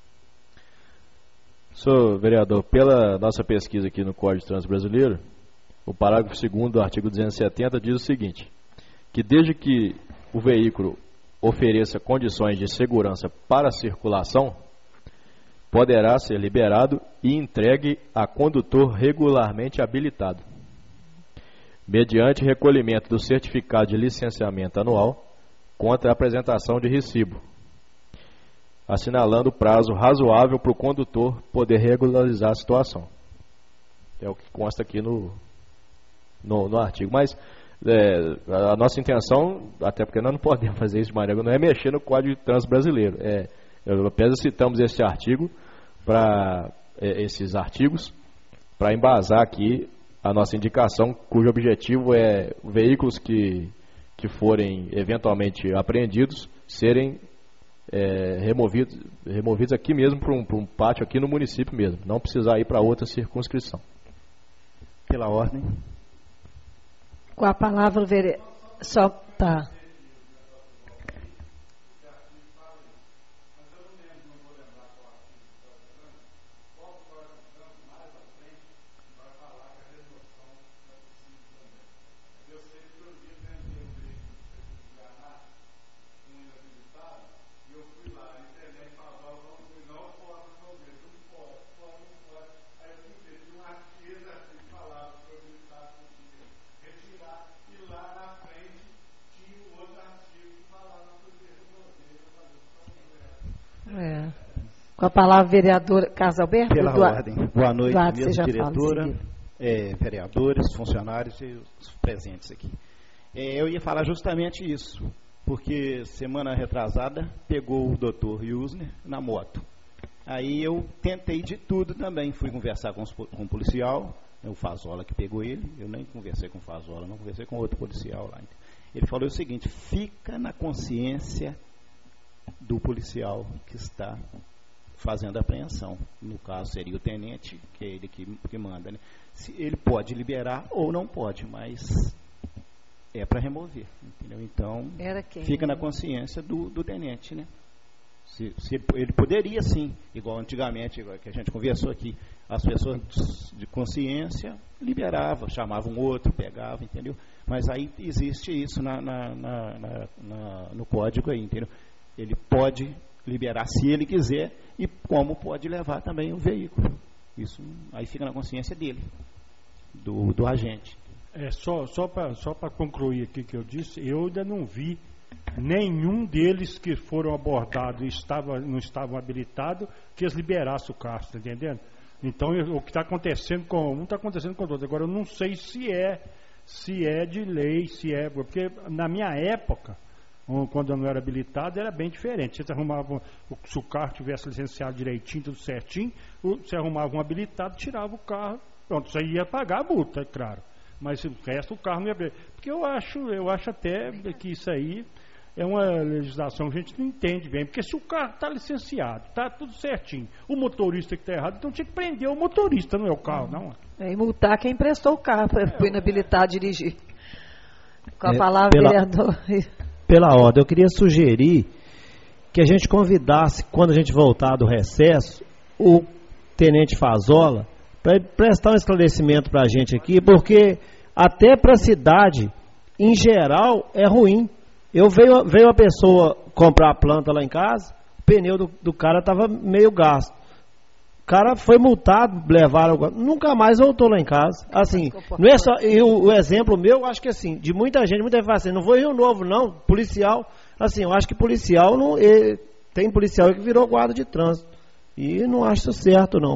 Senhor vereador, pela nossa pesquisa aqui no Código de Trânsito Brasileiro, o parágrafo segundo do artigo duzentos e setenta diz o seguinte, que desde que o veículo ofereça condições de segurança para a circulação, poderá ser liberado e entregue a condutor regularmente habilitado, mediante recolhimento do certificado de licenciamento anual contra a apresentação de recibo, assinalando prazo razoável para o condutor poder regularizar a situação. É o que consta aqui no, no, no artigo. Mas é, a nossa intenção, até porque nós não podemos fazer isso de maneira, não é mexer no Código de Trânsito Brasileiro. É, eu apenas citamos esse artigo, para é, esses artigos, para embasar aqui a nossa indicação, cujo objetivo é veículos que, que forem eventualmente apreendidos serem é, removidos, removidos aqui mesmo para um, para um pátio aqui no município mesmo, não precisar ir para outra circunscrição. Pela ordem. Com a palavra, o vereador. Só tá. É. Com a palavra, vereador Carlos Alberto. Pela Eduardo, ordem. Boa noite, Eduardo, mesa diretora, é, vereadores, funcionários e os presentes aqui. É, eu ia falar justamente isso, porque semana retrasada pegou o doutor Yusner na moto. Aí eu tentei de tudo também, fui conversar com, os, com o policial, o Fazola que pegou ele, eu nem conversei com o Fazola, não conversei com outro policial lá. Ele falou o seguinte: fica na consciência do policial que está fazendo a apreensão. No caso seria o tenente, que é ele que, que manda, né? Se ele pode liberar ou não pode, mas é para remover, entendeu? Então, Era quem, fica né? na consciência do, do tenente, né? Se, se ele, ele poderia sim, igual antigamente, igual que a gente conversou aqui, as pessoas de consciência liberavam, chamavam outro, pegavam, entendeu? Mas aí existe isso na, na, na, na, na, no código aí, entendeu? Ele pode liberar se ele quiser e como pode levar também o veículo. Isso aí fica na consciência dele, do, do agente. É, só só para só para concluir aqui que eu disse, eu ainda não vi nenhum deles que foram abordados e estava, não estavam habilitados que eles liberassem o carro, tá entendendo? Então eu, o que está acontecendo com um está acontecendo com o outro. Agora eu não sei se é se é de lei, se é, porque na minha época, quando eu não era habilitado, era bem diferente. Você arrumava, se o carro tivesse licenciado direitinho, tudo certinho, você arrumava um habilitado, tirava o carro, pronto, você ia pagar a multa, é claro. Mas o resto do carro não ia. Porque eu acho, eu acho até que isso aí é uma legislação que a gente não entende bem. Porque se o carro está licenciado, está tudo certinho, o motorista que está errado, então tinha que prender o motorista, não é o carro, não. É, e multar quem emprestou o carro para É, o inabilitado a dirigir. Com a É, palavra, pela- vereador. Pela ordem, eu queria sugerir que a gente convidasse, quando a gente voltar do recesso, o tenente Fazola para prestar um esclarecimento para a gente aqui, porque até para a cidade, em geral, é ruim. Eu veio, veio uma pessoa comprar a planta lá em casa, o pneu do, do cara estava meio gasto. O cara foi multado, levaram, nunca mais voltou lá em casa. Assim, não é só, e o, o exemplo meu, eu acho que assim, de muita gente, muita gente fala assim, não vou em Rio Novo não, policial, assim, eu acho que policial, não, ele, tem policial que virou guarda de trânsito, e não acho isso certo não.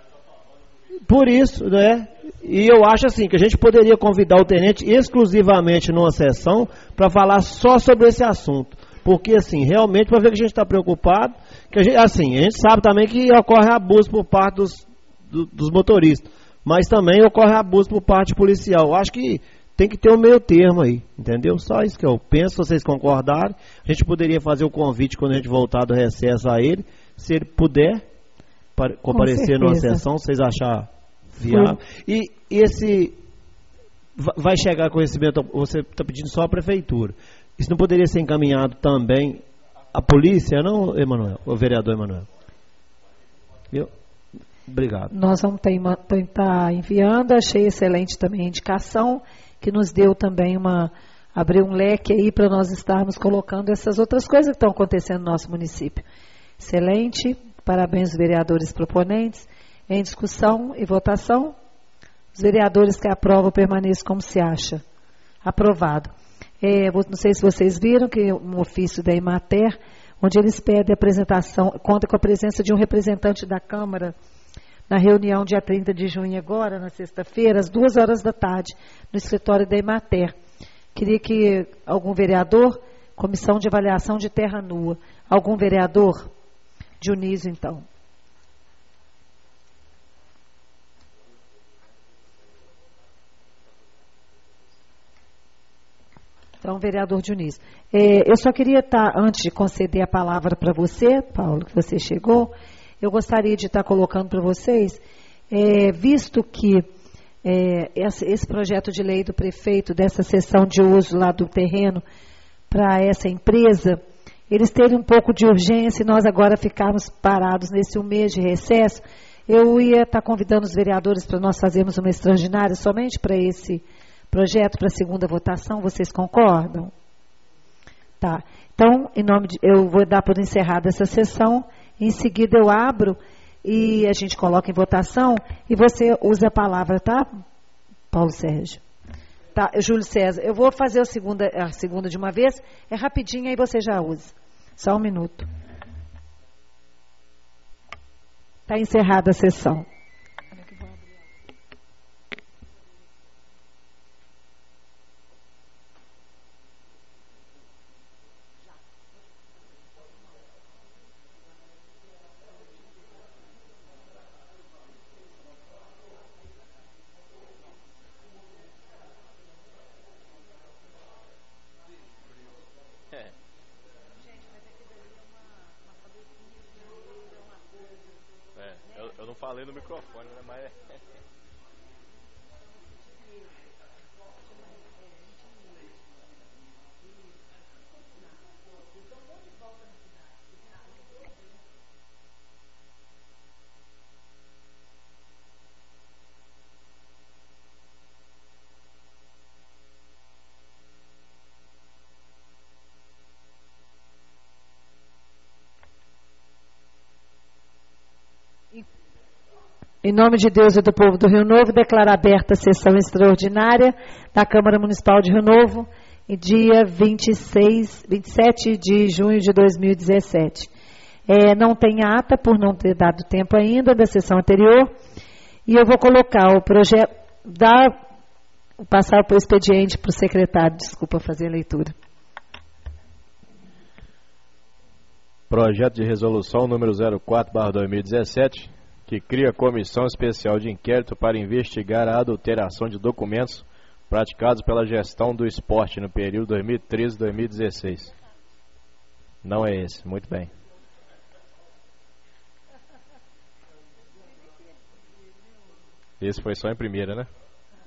Por isso, né, e eu acho assim, que a gente poderia convidar o tenente exclusivamente numa sessão, para falar só sobre esse assunto. Porque, assim, realmente, para ver que a gente está preocupado, que a gente, assim, a gente sabe também que ocorre abuso por parte dos, do, dos motoristas, mas também ocorre abuso por parte policial. Eu acho que tem que ter um meio termo aí, entendeu? Só isso que eu penso, se vocês concordarem, a gente poderia fazer o convite quando a gente voltar do recesso a ele, se ele puder para, comparecer numa sessão, se vocês acharem viável. E esse vai chegar conhecimento, você está pedindo só a prefeitura. Isso não poderia ser encaminhado também à polícia, não, Emanuel? O vereador Emanuel? Eu? Obrigado. Nós vamos tentar enviando, achei excelente também a indicação, que nos deu também uma, abriu um leque aí para nós estarmos colocando essas outras coisas que estão acontecendo no nosso município. Excelente, parabéns aos vereadores proponentes. Em discussão e votação, os vereadores que aprovam permaneçam como se acha. Aprovado. É, não sei se vocês viram que um ofício da Emater, onde eles pedem a apresentação, conta com a presença de um representante da Câmara na reunião dia trinta de junho agora, na sexta-feira, às duas horas da tarde, no escritório da Emater. Queria que algum vereador, comissão de avaliação de terra nua, algum vereador, Dionísio então. Então, vereador Dionísio, é, eu só queria estar, antes de conceder a palavra para você, Paulo, que você chegou, eu gostaria de estar colocando para vocês, é, visto que é, esse, esse projeto de lei do prefeito, dessa cessão de uso lá do terreno para essa empresa, eles terem um pouco de urgência e nós agora ficarmos parados nesse um mês de recesso, eu ia estar convidando os vereadores para nós fazermos uma extraordinária somente para esse projeto, para a segunda votação. Vocês concordam? Tá. Então, em nome de, eu vou dar por encerrada essa sessão, em seguida eu abro e a gente coloca em votação e você usa a palavra, tá, Paulo Sérgio? Tá, Júlio César, eu vou fazer a segunda, a segunda de uma vez, é rapidinho, aí você já usa. Só um minuto. Está encerrada a sessão. não falei no microfone, né? Mas... Em nome de Deus e do povo do Rio Novo, declaro aberta a sessão extraordinária da Câmara Municipal de Rio Novo, em dia vinte e seis, vinte e sete de junho de dois mil e dezessete. É, não tem ata, por não ter dado tempo ainda, da sessão anterior, e eu vou colocar o projeto, dar, passar para o expediente para o secretário, desculpa fazer a leitura. Projeto de resolução número zero quatro barra dois mil e dezessete, que cria comissão especial de inquérito para investigar a adulteração de documentos praticados pela gestão do esporte no período dois mil e treze a dois mil e dezesseis. Não é esse, muito bem. Esse foi só em primeira, né?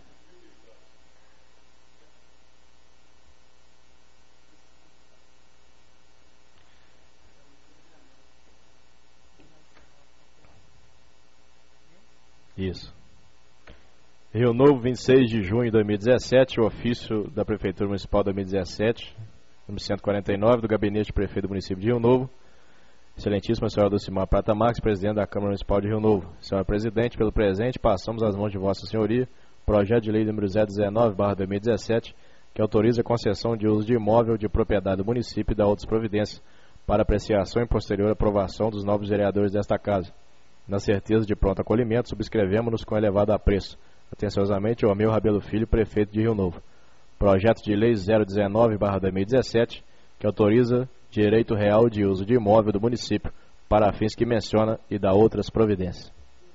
Isso. Rio Novo, vinte e seis de junho de dois mil e dezessete, o ofício da Prefeitura Municipal dois mil e dezessete, número cento e quarenta e nove, do Gabinete de Prefeito do Município de Rio Novo. Excelentíssima senhora Dulcimar Prata Marques, Presidente da Câmara Municipal de Rio Novo. Senhora Presidente, pelo presente, passamos às mãos de Vossa Senhoria projeto de lei número zero dezenove barra dois mil e dezessete, que autoriza a concessão de uso de imóvel de propriedade do município e da outras providências para apreciação e posterior aprovação dos novos vereadores desta Casa. Na certeza de pronto acolhimento, subscrevemos-nos com elevado apreço. Atenciosamente, o Amil Rabelo Filho, Prefeito de Rio Novo. Projeto de lei zero dezenove barra dois mil e dezessete, que autoriza direito real de uso de imóvel do município para fins que menciona e dá outras providências.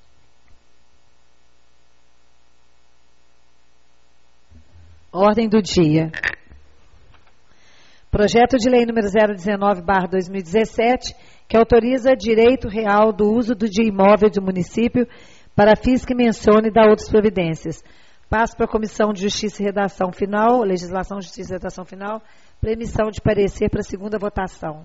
Ordem do dia. Projeto de lei número zero dezenove barra dois mil e dezessete, que autoriza direito real do uso do de imóvel do município para fins que mencione e dá outras providências. Passo para a Comissão de Justiça e Redação Final, Legislação, Justiça e Redação Final, para emissão de parecer para a segunda votação.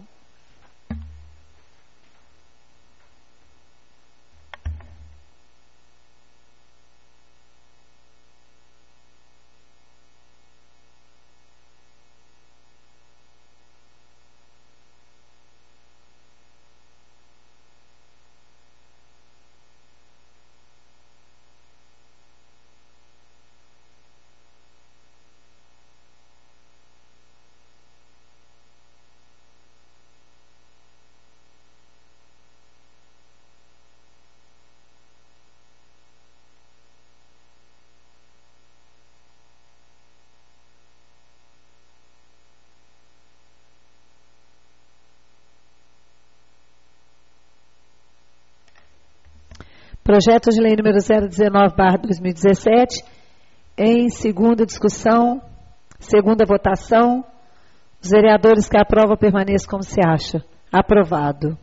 Projeto de lei número zero dezenove barra dois mil e dezessete, em segunda discussão, segunda votação. Os vereadores que aprovam permaneçam como se acha. Aprovado.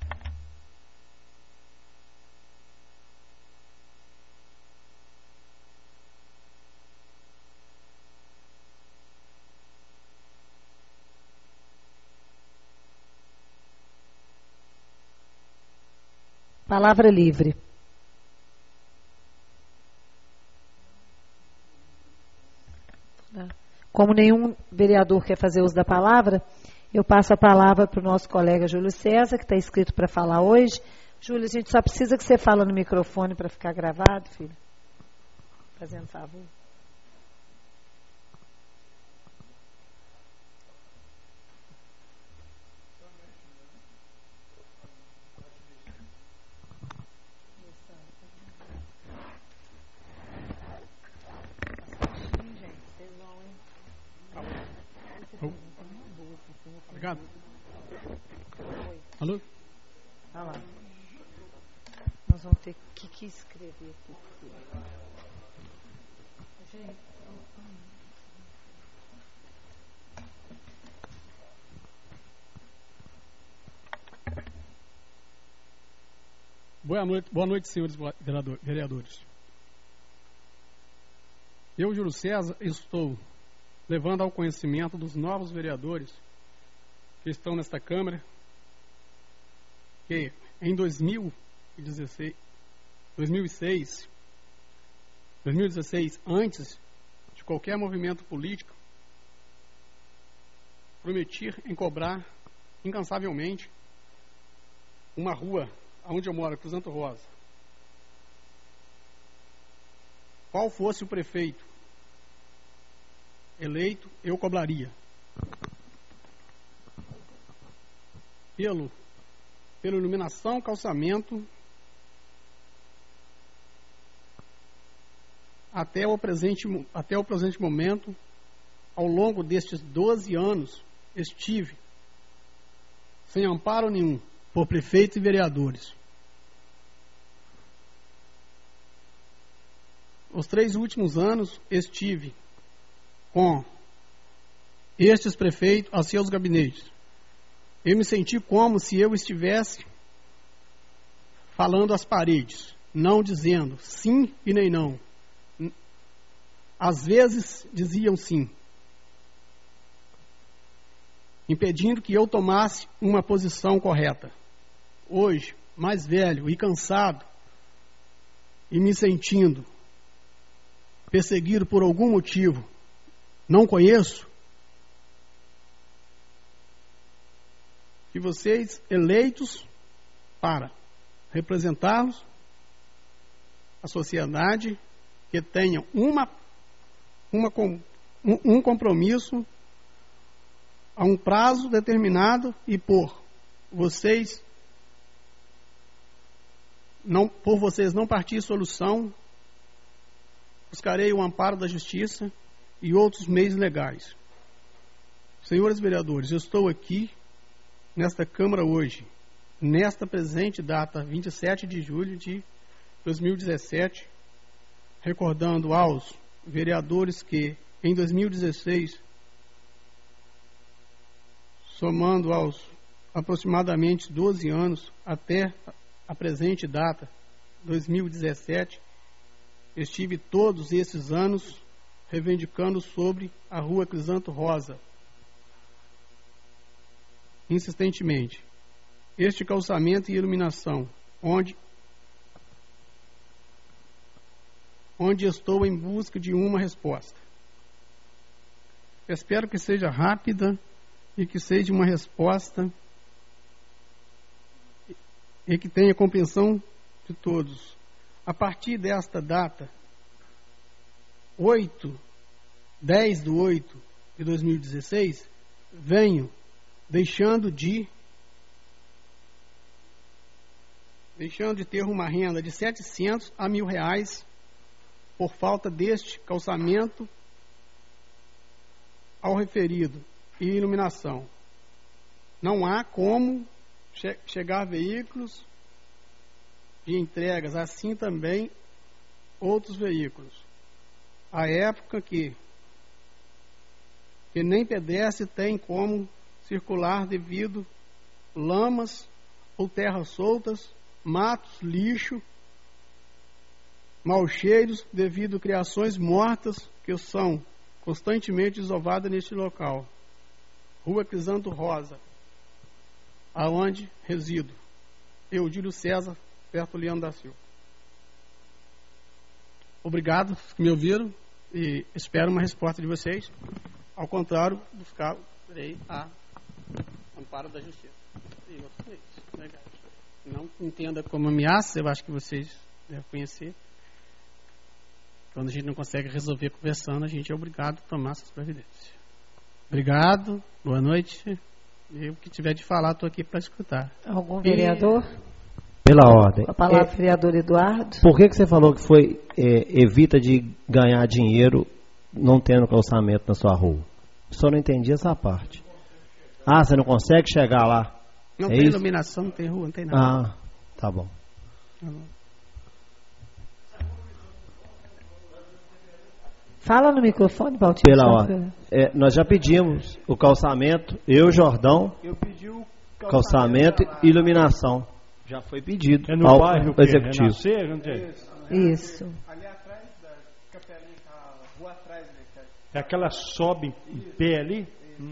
Palavra livre. Como nenhum vereador quer fazer uso da palavra, eu passo a palavra para o nosso colega Júlio César, que está inscrito para falar hoje. Júlio, a gente só precisa que você fale no microfone para ficar gravado, filho. Fazendo favor. Obrigado. Alô? Olha lá. Nós vamos ter que, que escrever aqui. Gente. Boa noite, boa noite, senhores vereadores. Eu, Júlio César, estou levando ao conhecimento dos novos vereadores que estão nesta Câmara que em dois mil e dezesseis, dois mil e seis, dois mil e dezesseis, antes de qualquer movimento político, prometi em cobrar incansavelmente uma rua onde eu moro, Crisanto Rosa. Qual fosse o prefeito eleito, eu cobraria. Pelo, pela iluminação, calçamento, até o presente, até o presente momento, ao longo destes doze anos, estive sem amparo nenhum por prefeitos e vereadores. Os três últimos anos estive com estes prefeitos a seus gabinetes. Eu me senti como se eu estivesse falando às paredes, não dizendo sim e nem não. Às vezes diziam sim, impedindo que eu tomasse uma posição correta. Hoje, mais velho e cansado, e me sentindo perseguido por algum motivo, não conheço, que vocês eleitos para representá-los, a sociedade, que tenham uma, uma, um, um compromisso a um prazo determinado e por vocês não, por vocês não partir solução, buscarei o amparo da justiça e outros meios legais. Senhores vereadores, eu estou aqui nesta Câmara hoje, nesta presente data, vinte e sete de julho de dois mil e dezessete, recordando aos vereadores que em dois mil e dezesseis, somando aos aproximadamente doze anos até a presente data, dois mil e dezessete, estive todos esses anos reivindicando sobre a rua Crisanto Rosa, insistentemente. Este calçamento e iluminação, onde, onde estou em busca de uma resposta. Espero que seja rápida e que seja uma resposta e que tenha compreensão de todos. A partir desta data, oito, dez de oito de dois mil e dezesseis, venho deixando de deixando de ter uma renda de setecentos a mil reais por falta deste calçamento ao referido e iluminação. Não há como che- chegar veículos de entregas, assim também outros veículos. A época que, que nem pedestre tem como circular devido lamas ou terras soltas, matos, lixo, mau cheiros devido a criações mortas que são constantemente desovadas neste local. Rua Crisanto Rosa, aonde resido. Eu, Júlio César, perto Leandro da Silva. Obrigado que me ouviram e espero uma resposta de vocês. Ao contrário, buscarei a amparo da justiça. E outros meios legais. Não entenda como ameaça, eu acho que vocês devem conhecer. Quando a gente não consegue resolver conversando, a gente é obrigado a tomar essas providências. Obrigado, boa noite. Eu que tiver de falar, estou aqui para escutar. Algum vereador? Pela ordem. Com a palavra, é, vereador Eduardo. Por que, que você falou que foi é, evita de ganhar dinheiro não tendo calçamento na sua rua? Só não entendi essa parte. Ah, você não consegue chegar lá? Não é tem isso? iluminação, não tem rua, não tem nada. Ah, tá bom. Tá bom. Fala no microfone, Valtinho. Pela ordem. É, nós já pedimos o calçamento, eu, Jordão, Eu pedi o calçamento e iluminação. Já foi pedido. É no ao bairro que executivo. Renascer, onde é? Isso. Ali atrás da capelinha, a rua atrás, né? É aquela sobe em pé ali? Hum.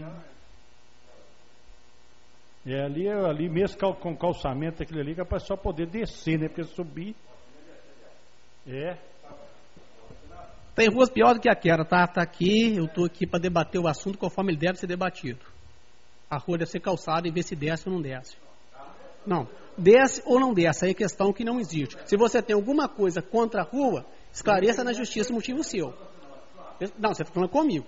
É ali, ali mesmo cal- com calçamento, aquele ali, que é para só poder descer, né? Porque subir. É. Tem ruas pior do que aquela, tá? Tá aqui, eu tô aqui para debater o assunto conforme ele deve ser debatido. A rua deve ser calçada e ver se desce ou não desce. Não, desce ou não desce, aí é questão que não existe. Se você tem alguma coisa contra a rua, esclareça na justiça o motivo seu. Não, você está falando comigo.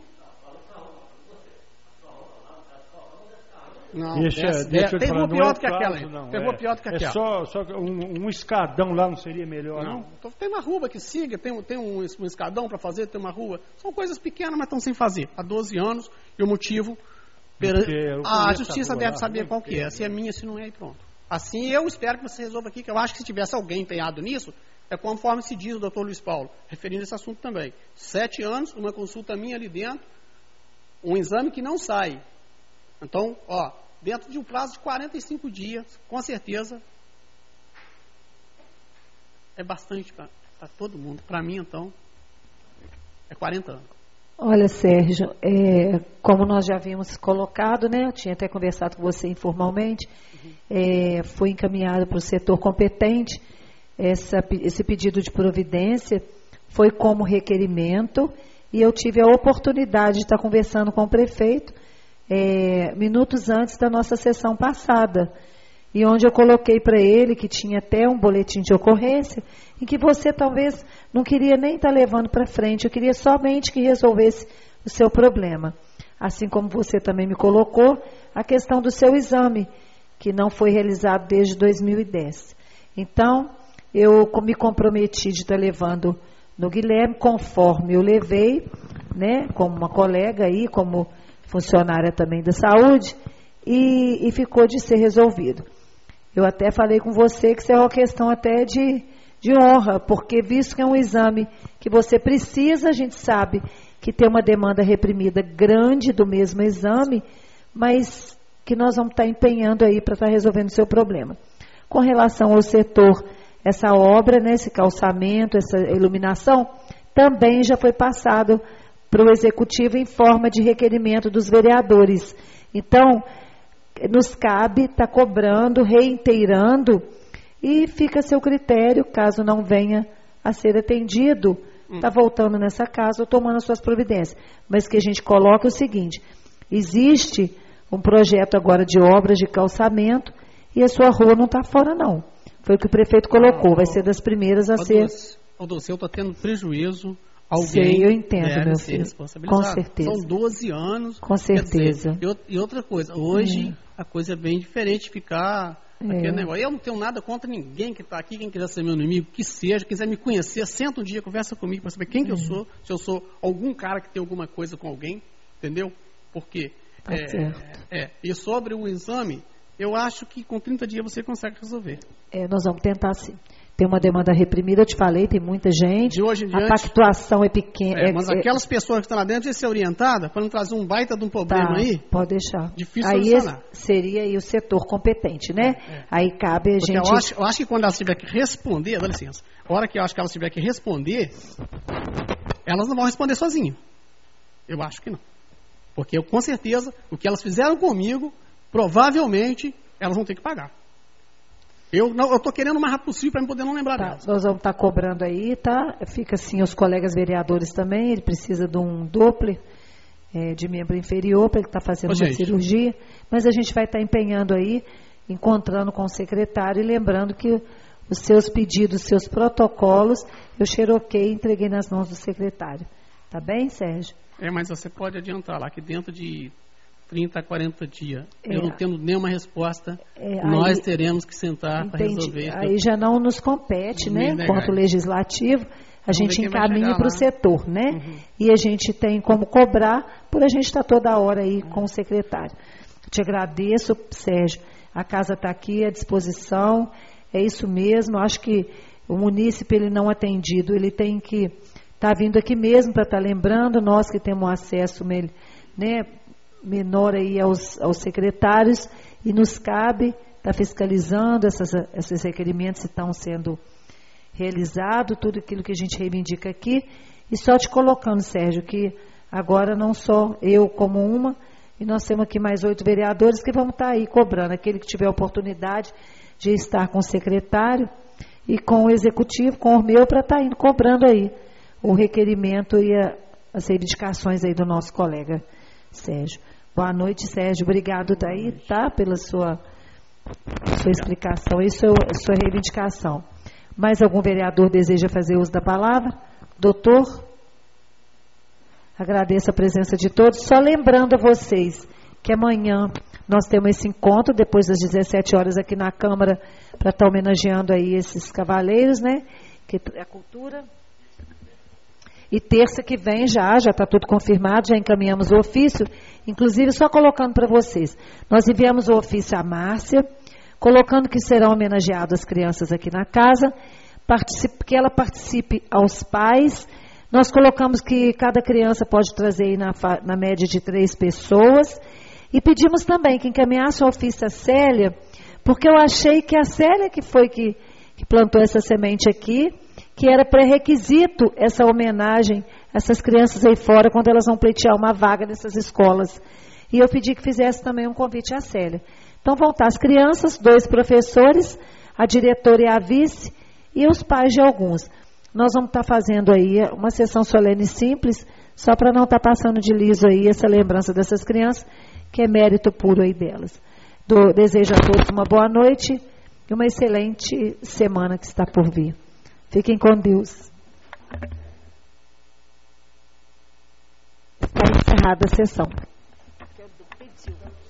Não, Deixa, desce, deixa eu tem te falar, rua não pior é do que aquela aí. caso, não, Tem é. rua pior do que É aquela. só, só um, um escadão lá não seria melhor, não? Não, então tem uma rua que siga, tem, tem um, um escadão para fazer, tem uma rua. São coisas pequenas, mas estão sem fazer. Há doze anos, e o motivo... pera- Porque eu a conheço justiça a rua deve lá, saber a rua qual que é, inteira. se é minha, se não é, e pronto. Assim, eu espero que você resolva aqui, que eu acho que se tivesse alguém empenhado nisso, é conforme se diz o doutor Luiz Paulo, referindo esse assunto também. Sete anos, uma consulta minha ali dentro, um exame que não sai. Então, ó, dentro de um prazo de quarenta e cinco dias, com certeza, é bastante para todo mundo. Para mim, então, é quarenta anos. Olha, Sérgio, é, como nós já havíamos colocado, né, eu tinha até conversado com você informalmente, é, foi encaminhado para o setor competente, essa, esse pedido de providência foi como requerimento, e eu tive a oportunidade de estar conversando com o prefeito é, minutos antes da nossa sessão passada, e onde eu coloquei para ele que tinha até um boletim de ocorrência, em que você talvez não queria nem estar levando para frente, eu queria somente que resolvesse o seu problema. Assim como você também me colocou, a questão do seu exame, que não foi realizado desde dois mil e dez. Então, eu me comprometi de estar levando no Guilherme, conforme eu levei, né, como uma colega aí, como funcionária também da saúde, e, e ficou de ser resolvido. Eu até falei com você que isso é uma questão até de, de honra, porque visto que é um exame que você precisa, a gente sabe que tem uma demanda reprimida grande do mesmo exame, mas que nós vamos estar empenhando aí para estar resolvendo o seu problema. Com relação ao setor, essa obra, né, esse calçamento, essa iluminação, também já foi passado para o Executivo em forma de requerimento dos vereadores. Então, nos cabe estar cobrando, reinteirando, e fica a seu critério, caso não venha a ser atendido, está voltando nessa casa ou tomando as suas providências. Mas que a gente coloca o seguinte, existe um projeto agora de obras de calçamento e a sua rua não está fora, não. Foi o que o prefeito colocou, vai ser das primeiras a ser... O doce, eu estou tendo prejuízo, alguém Sei, eu entendo, deve meu ser filho. responsabilizado. Com certeza. São doze anos. Com certeza. Quer dizer, e outra coisa, hoje Hum. a coisa é bem diferente, ficar É. aquele negócio. Eu não tenho nada contra ninguém que está aqui, quem quiser ser meu inimigo, que seja, quiser me conhecer, senta um dia, conversa comigo para saber quem que eu sou, se eu sou algum cara que tem alguma coisa com alguém, entendeu? Porque, Tá é, certo. é, e sobre o exame, eu acho que com trinta dias você consegue resolver. É, nós vamos tentar sim. Tem uma demanda reprimida, eu te falei, tem muita gente. De hoje em a diante- pactuação é pequena. É, mas aquelas pessoas que estão lá dentro devem ser orientadas para não trazer um baita de um problema tá, aí. pode deixar. Difícil aí solucionar. seria aí o setor competente, né? É. Aí cabe a Porque gente... eu acho, eu acho que quando elas tiverem que responder, dá licença, a hora que eu acho que elas tiverem que responder, elas não vão responder sozinhas. Eu acho que não. Porque eu, com certeza, o que elas fizeram comigo, provavelmente, elas vão ter que pagar. Eu estou querendo o mais rápido possível para eu poder não lembrar Tá, delas. nós vamos estar cobrando aí, tá? Fica assim os colegas vereadores também, ele precisa de um Doppler é, de membro inferior para ele estar fazendo Ô, uma gente. cirurgia, mas a gente vai estar empenhando aí, encontrando com o secretário e lembrando que os seus pedidos, os seus protocolos, eu xeroquei e entreguei nas mãos do secretário. Tá bem, Sérgio? É, mas você pode adiantar lá que dentro de trinta a quarenta dias, É. eu não tendo nenhuma resposta, É, nós aí- teremos que sentar para Entendi. resolver isso. Aí já não nos compete, né? Legal. Quanto legislativo, a Vamos gente ver quem vai encaminha chegar para o lá. setor, né? Uhum. E a gente tem como cobrar por a gente estar toda hora aí com o secretário. Te agradeço, Sérgio. A casa está aqui à disposição. É isso mesmo. Acho que o munícipe, ele não atendido, ele tem que estar vindo aqui mesmo para estar lembrando, nós que temos acesso, né, menor aí aos, aos secretários, e nos cabe está fiscalizando essas, esses requerimentos se estão sendo realizados, tudo aquilo que a gente reivindica aqui. E só te colocando, Sérgio, que agora não só eu como uma, e nós temos aqui mais oito vereadores que vão estar aí cobrando. Aquele que tiver oportunidade de estar com o secretário e com o executivo, com o meu, para estar indo cobrando aí o requerimento e a, as reivindicações aí do nosso colega Sérgio. Boa noite, Sérgio. Obrigado daí, tá? Pela sua, sua explicação e sua, sua reivindicação. Mais algum vereador deseja fazer uso da palavra? Doutor? Agradeço a presença de todos. Só lembrando a vocês que amanhã nós temos esse encontro, depois das dezessete horas aqui na Câmara, para estar homenageando aí esses cavaleiros, né? Que é a cultura. E terça que vem já, já está tudo confirmado, já encaminhamos o ofício, inclusive só colocando para vocês. Nós enviamos o ofício à Márcia, colocando que serão homenageadas as crianças aqui na casa, que ela participe aos pais. Nós colocamos que cada criança pode trazer aí na, na média de três pessoas. E pedimos também que encaminhasse o ofício à Célia, porque eu achei que a Célia que foi que, que plantou essa semente aqui, que era pré-requisito essa homenagem a essas crianças aí fora, quando elas vão pleitear uma vaga nessas escolas. E eu pedi que fizesse também um convite à Célia. Então vão estar as crianças, dois professores, a diretora e a vice, e os pais de alguns. Nós vamos estar fazendo aí uma sessão solene simples, só para não estar passando de liso aí essa lembrança dessas crianças, que é mérito puro aí delas. Do, desejo a todos uma boa noite e uma excelente semana que está por vir. Fiquem com Deus. Está encerrada a sessão.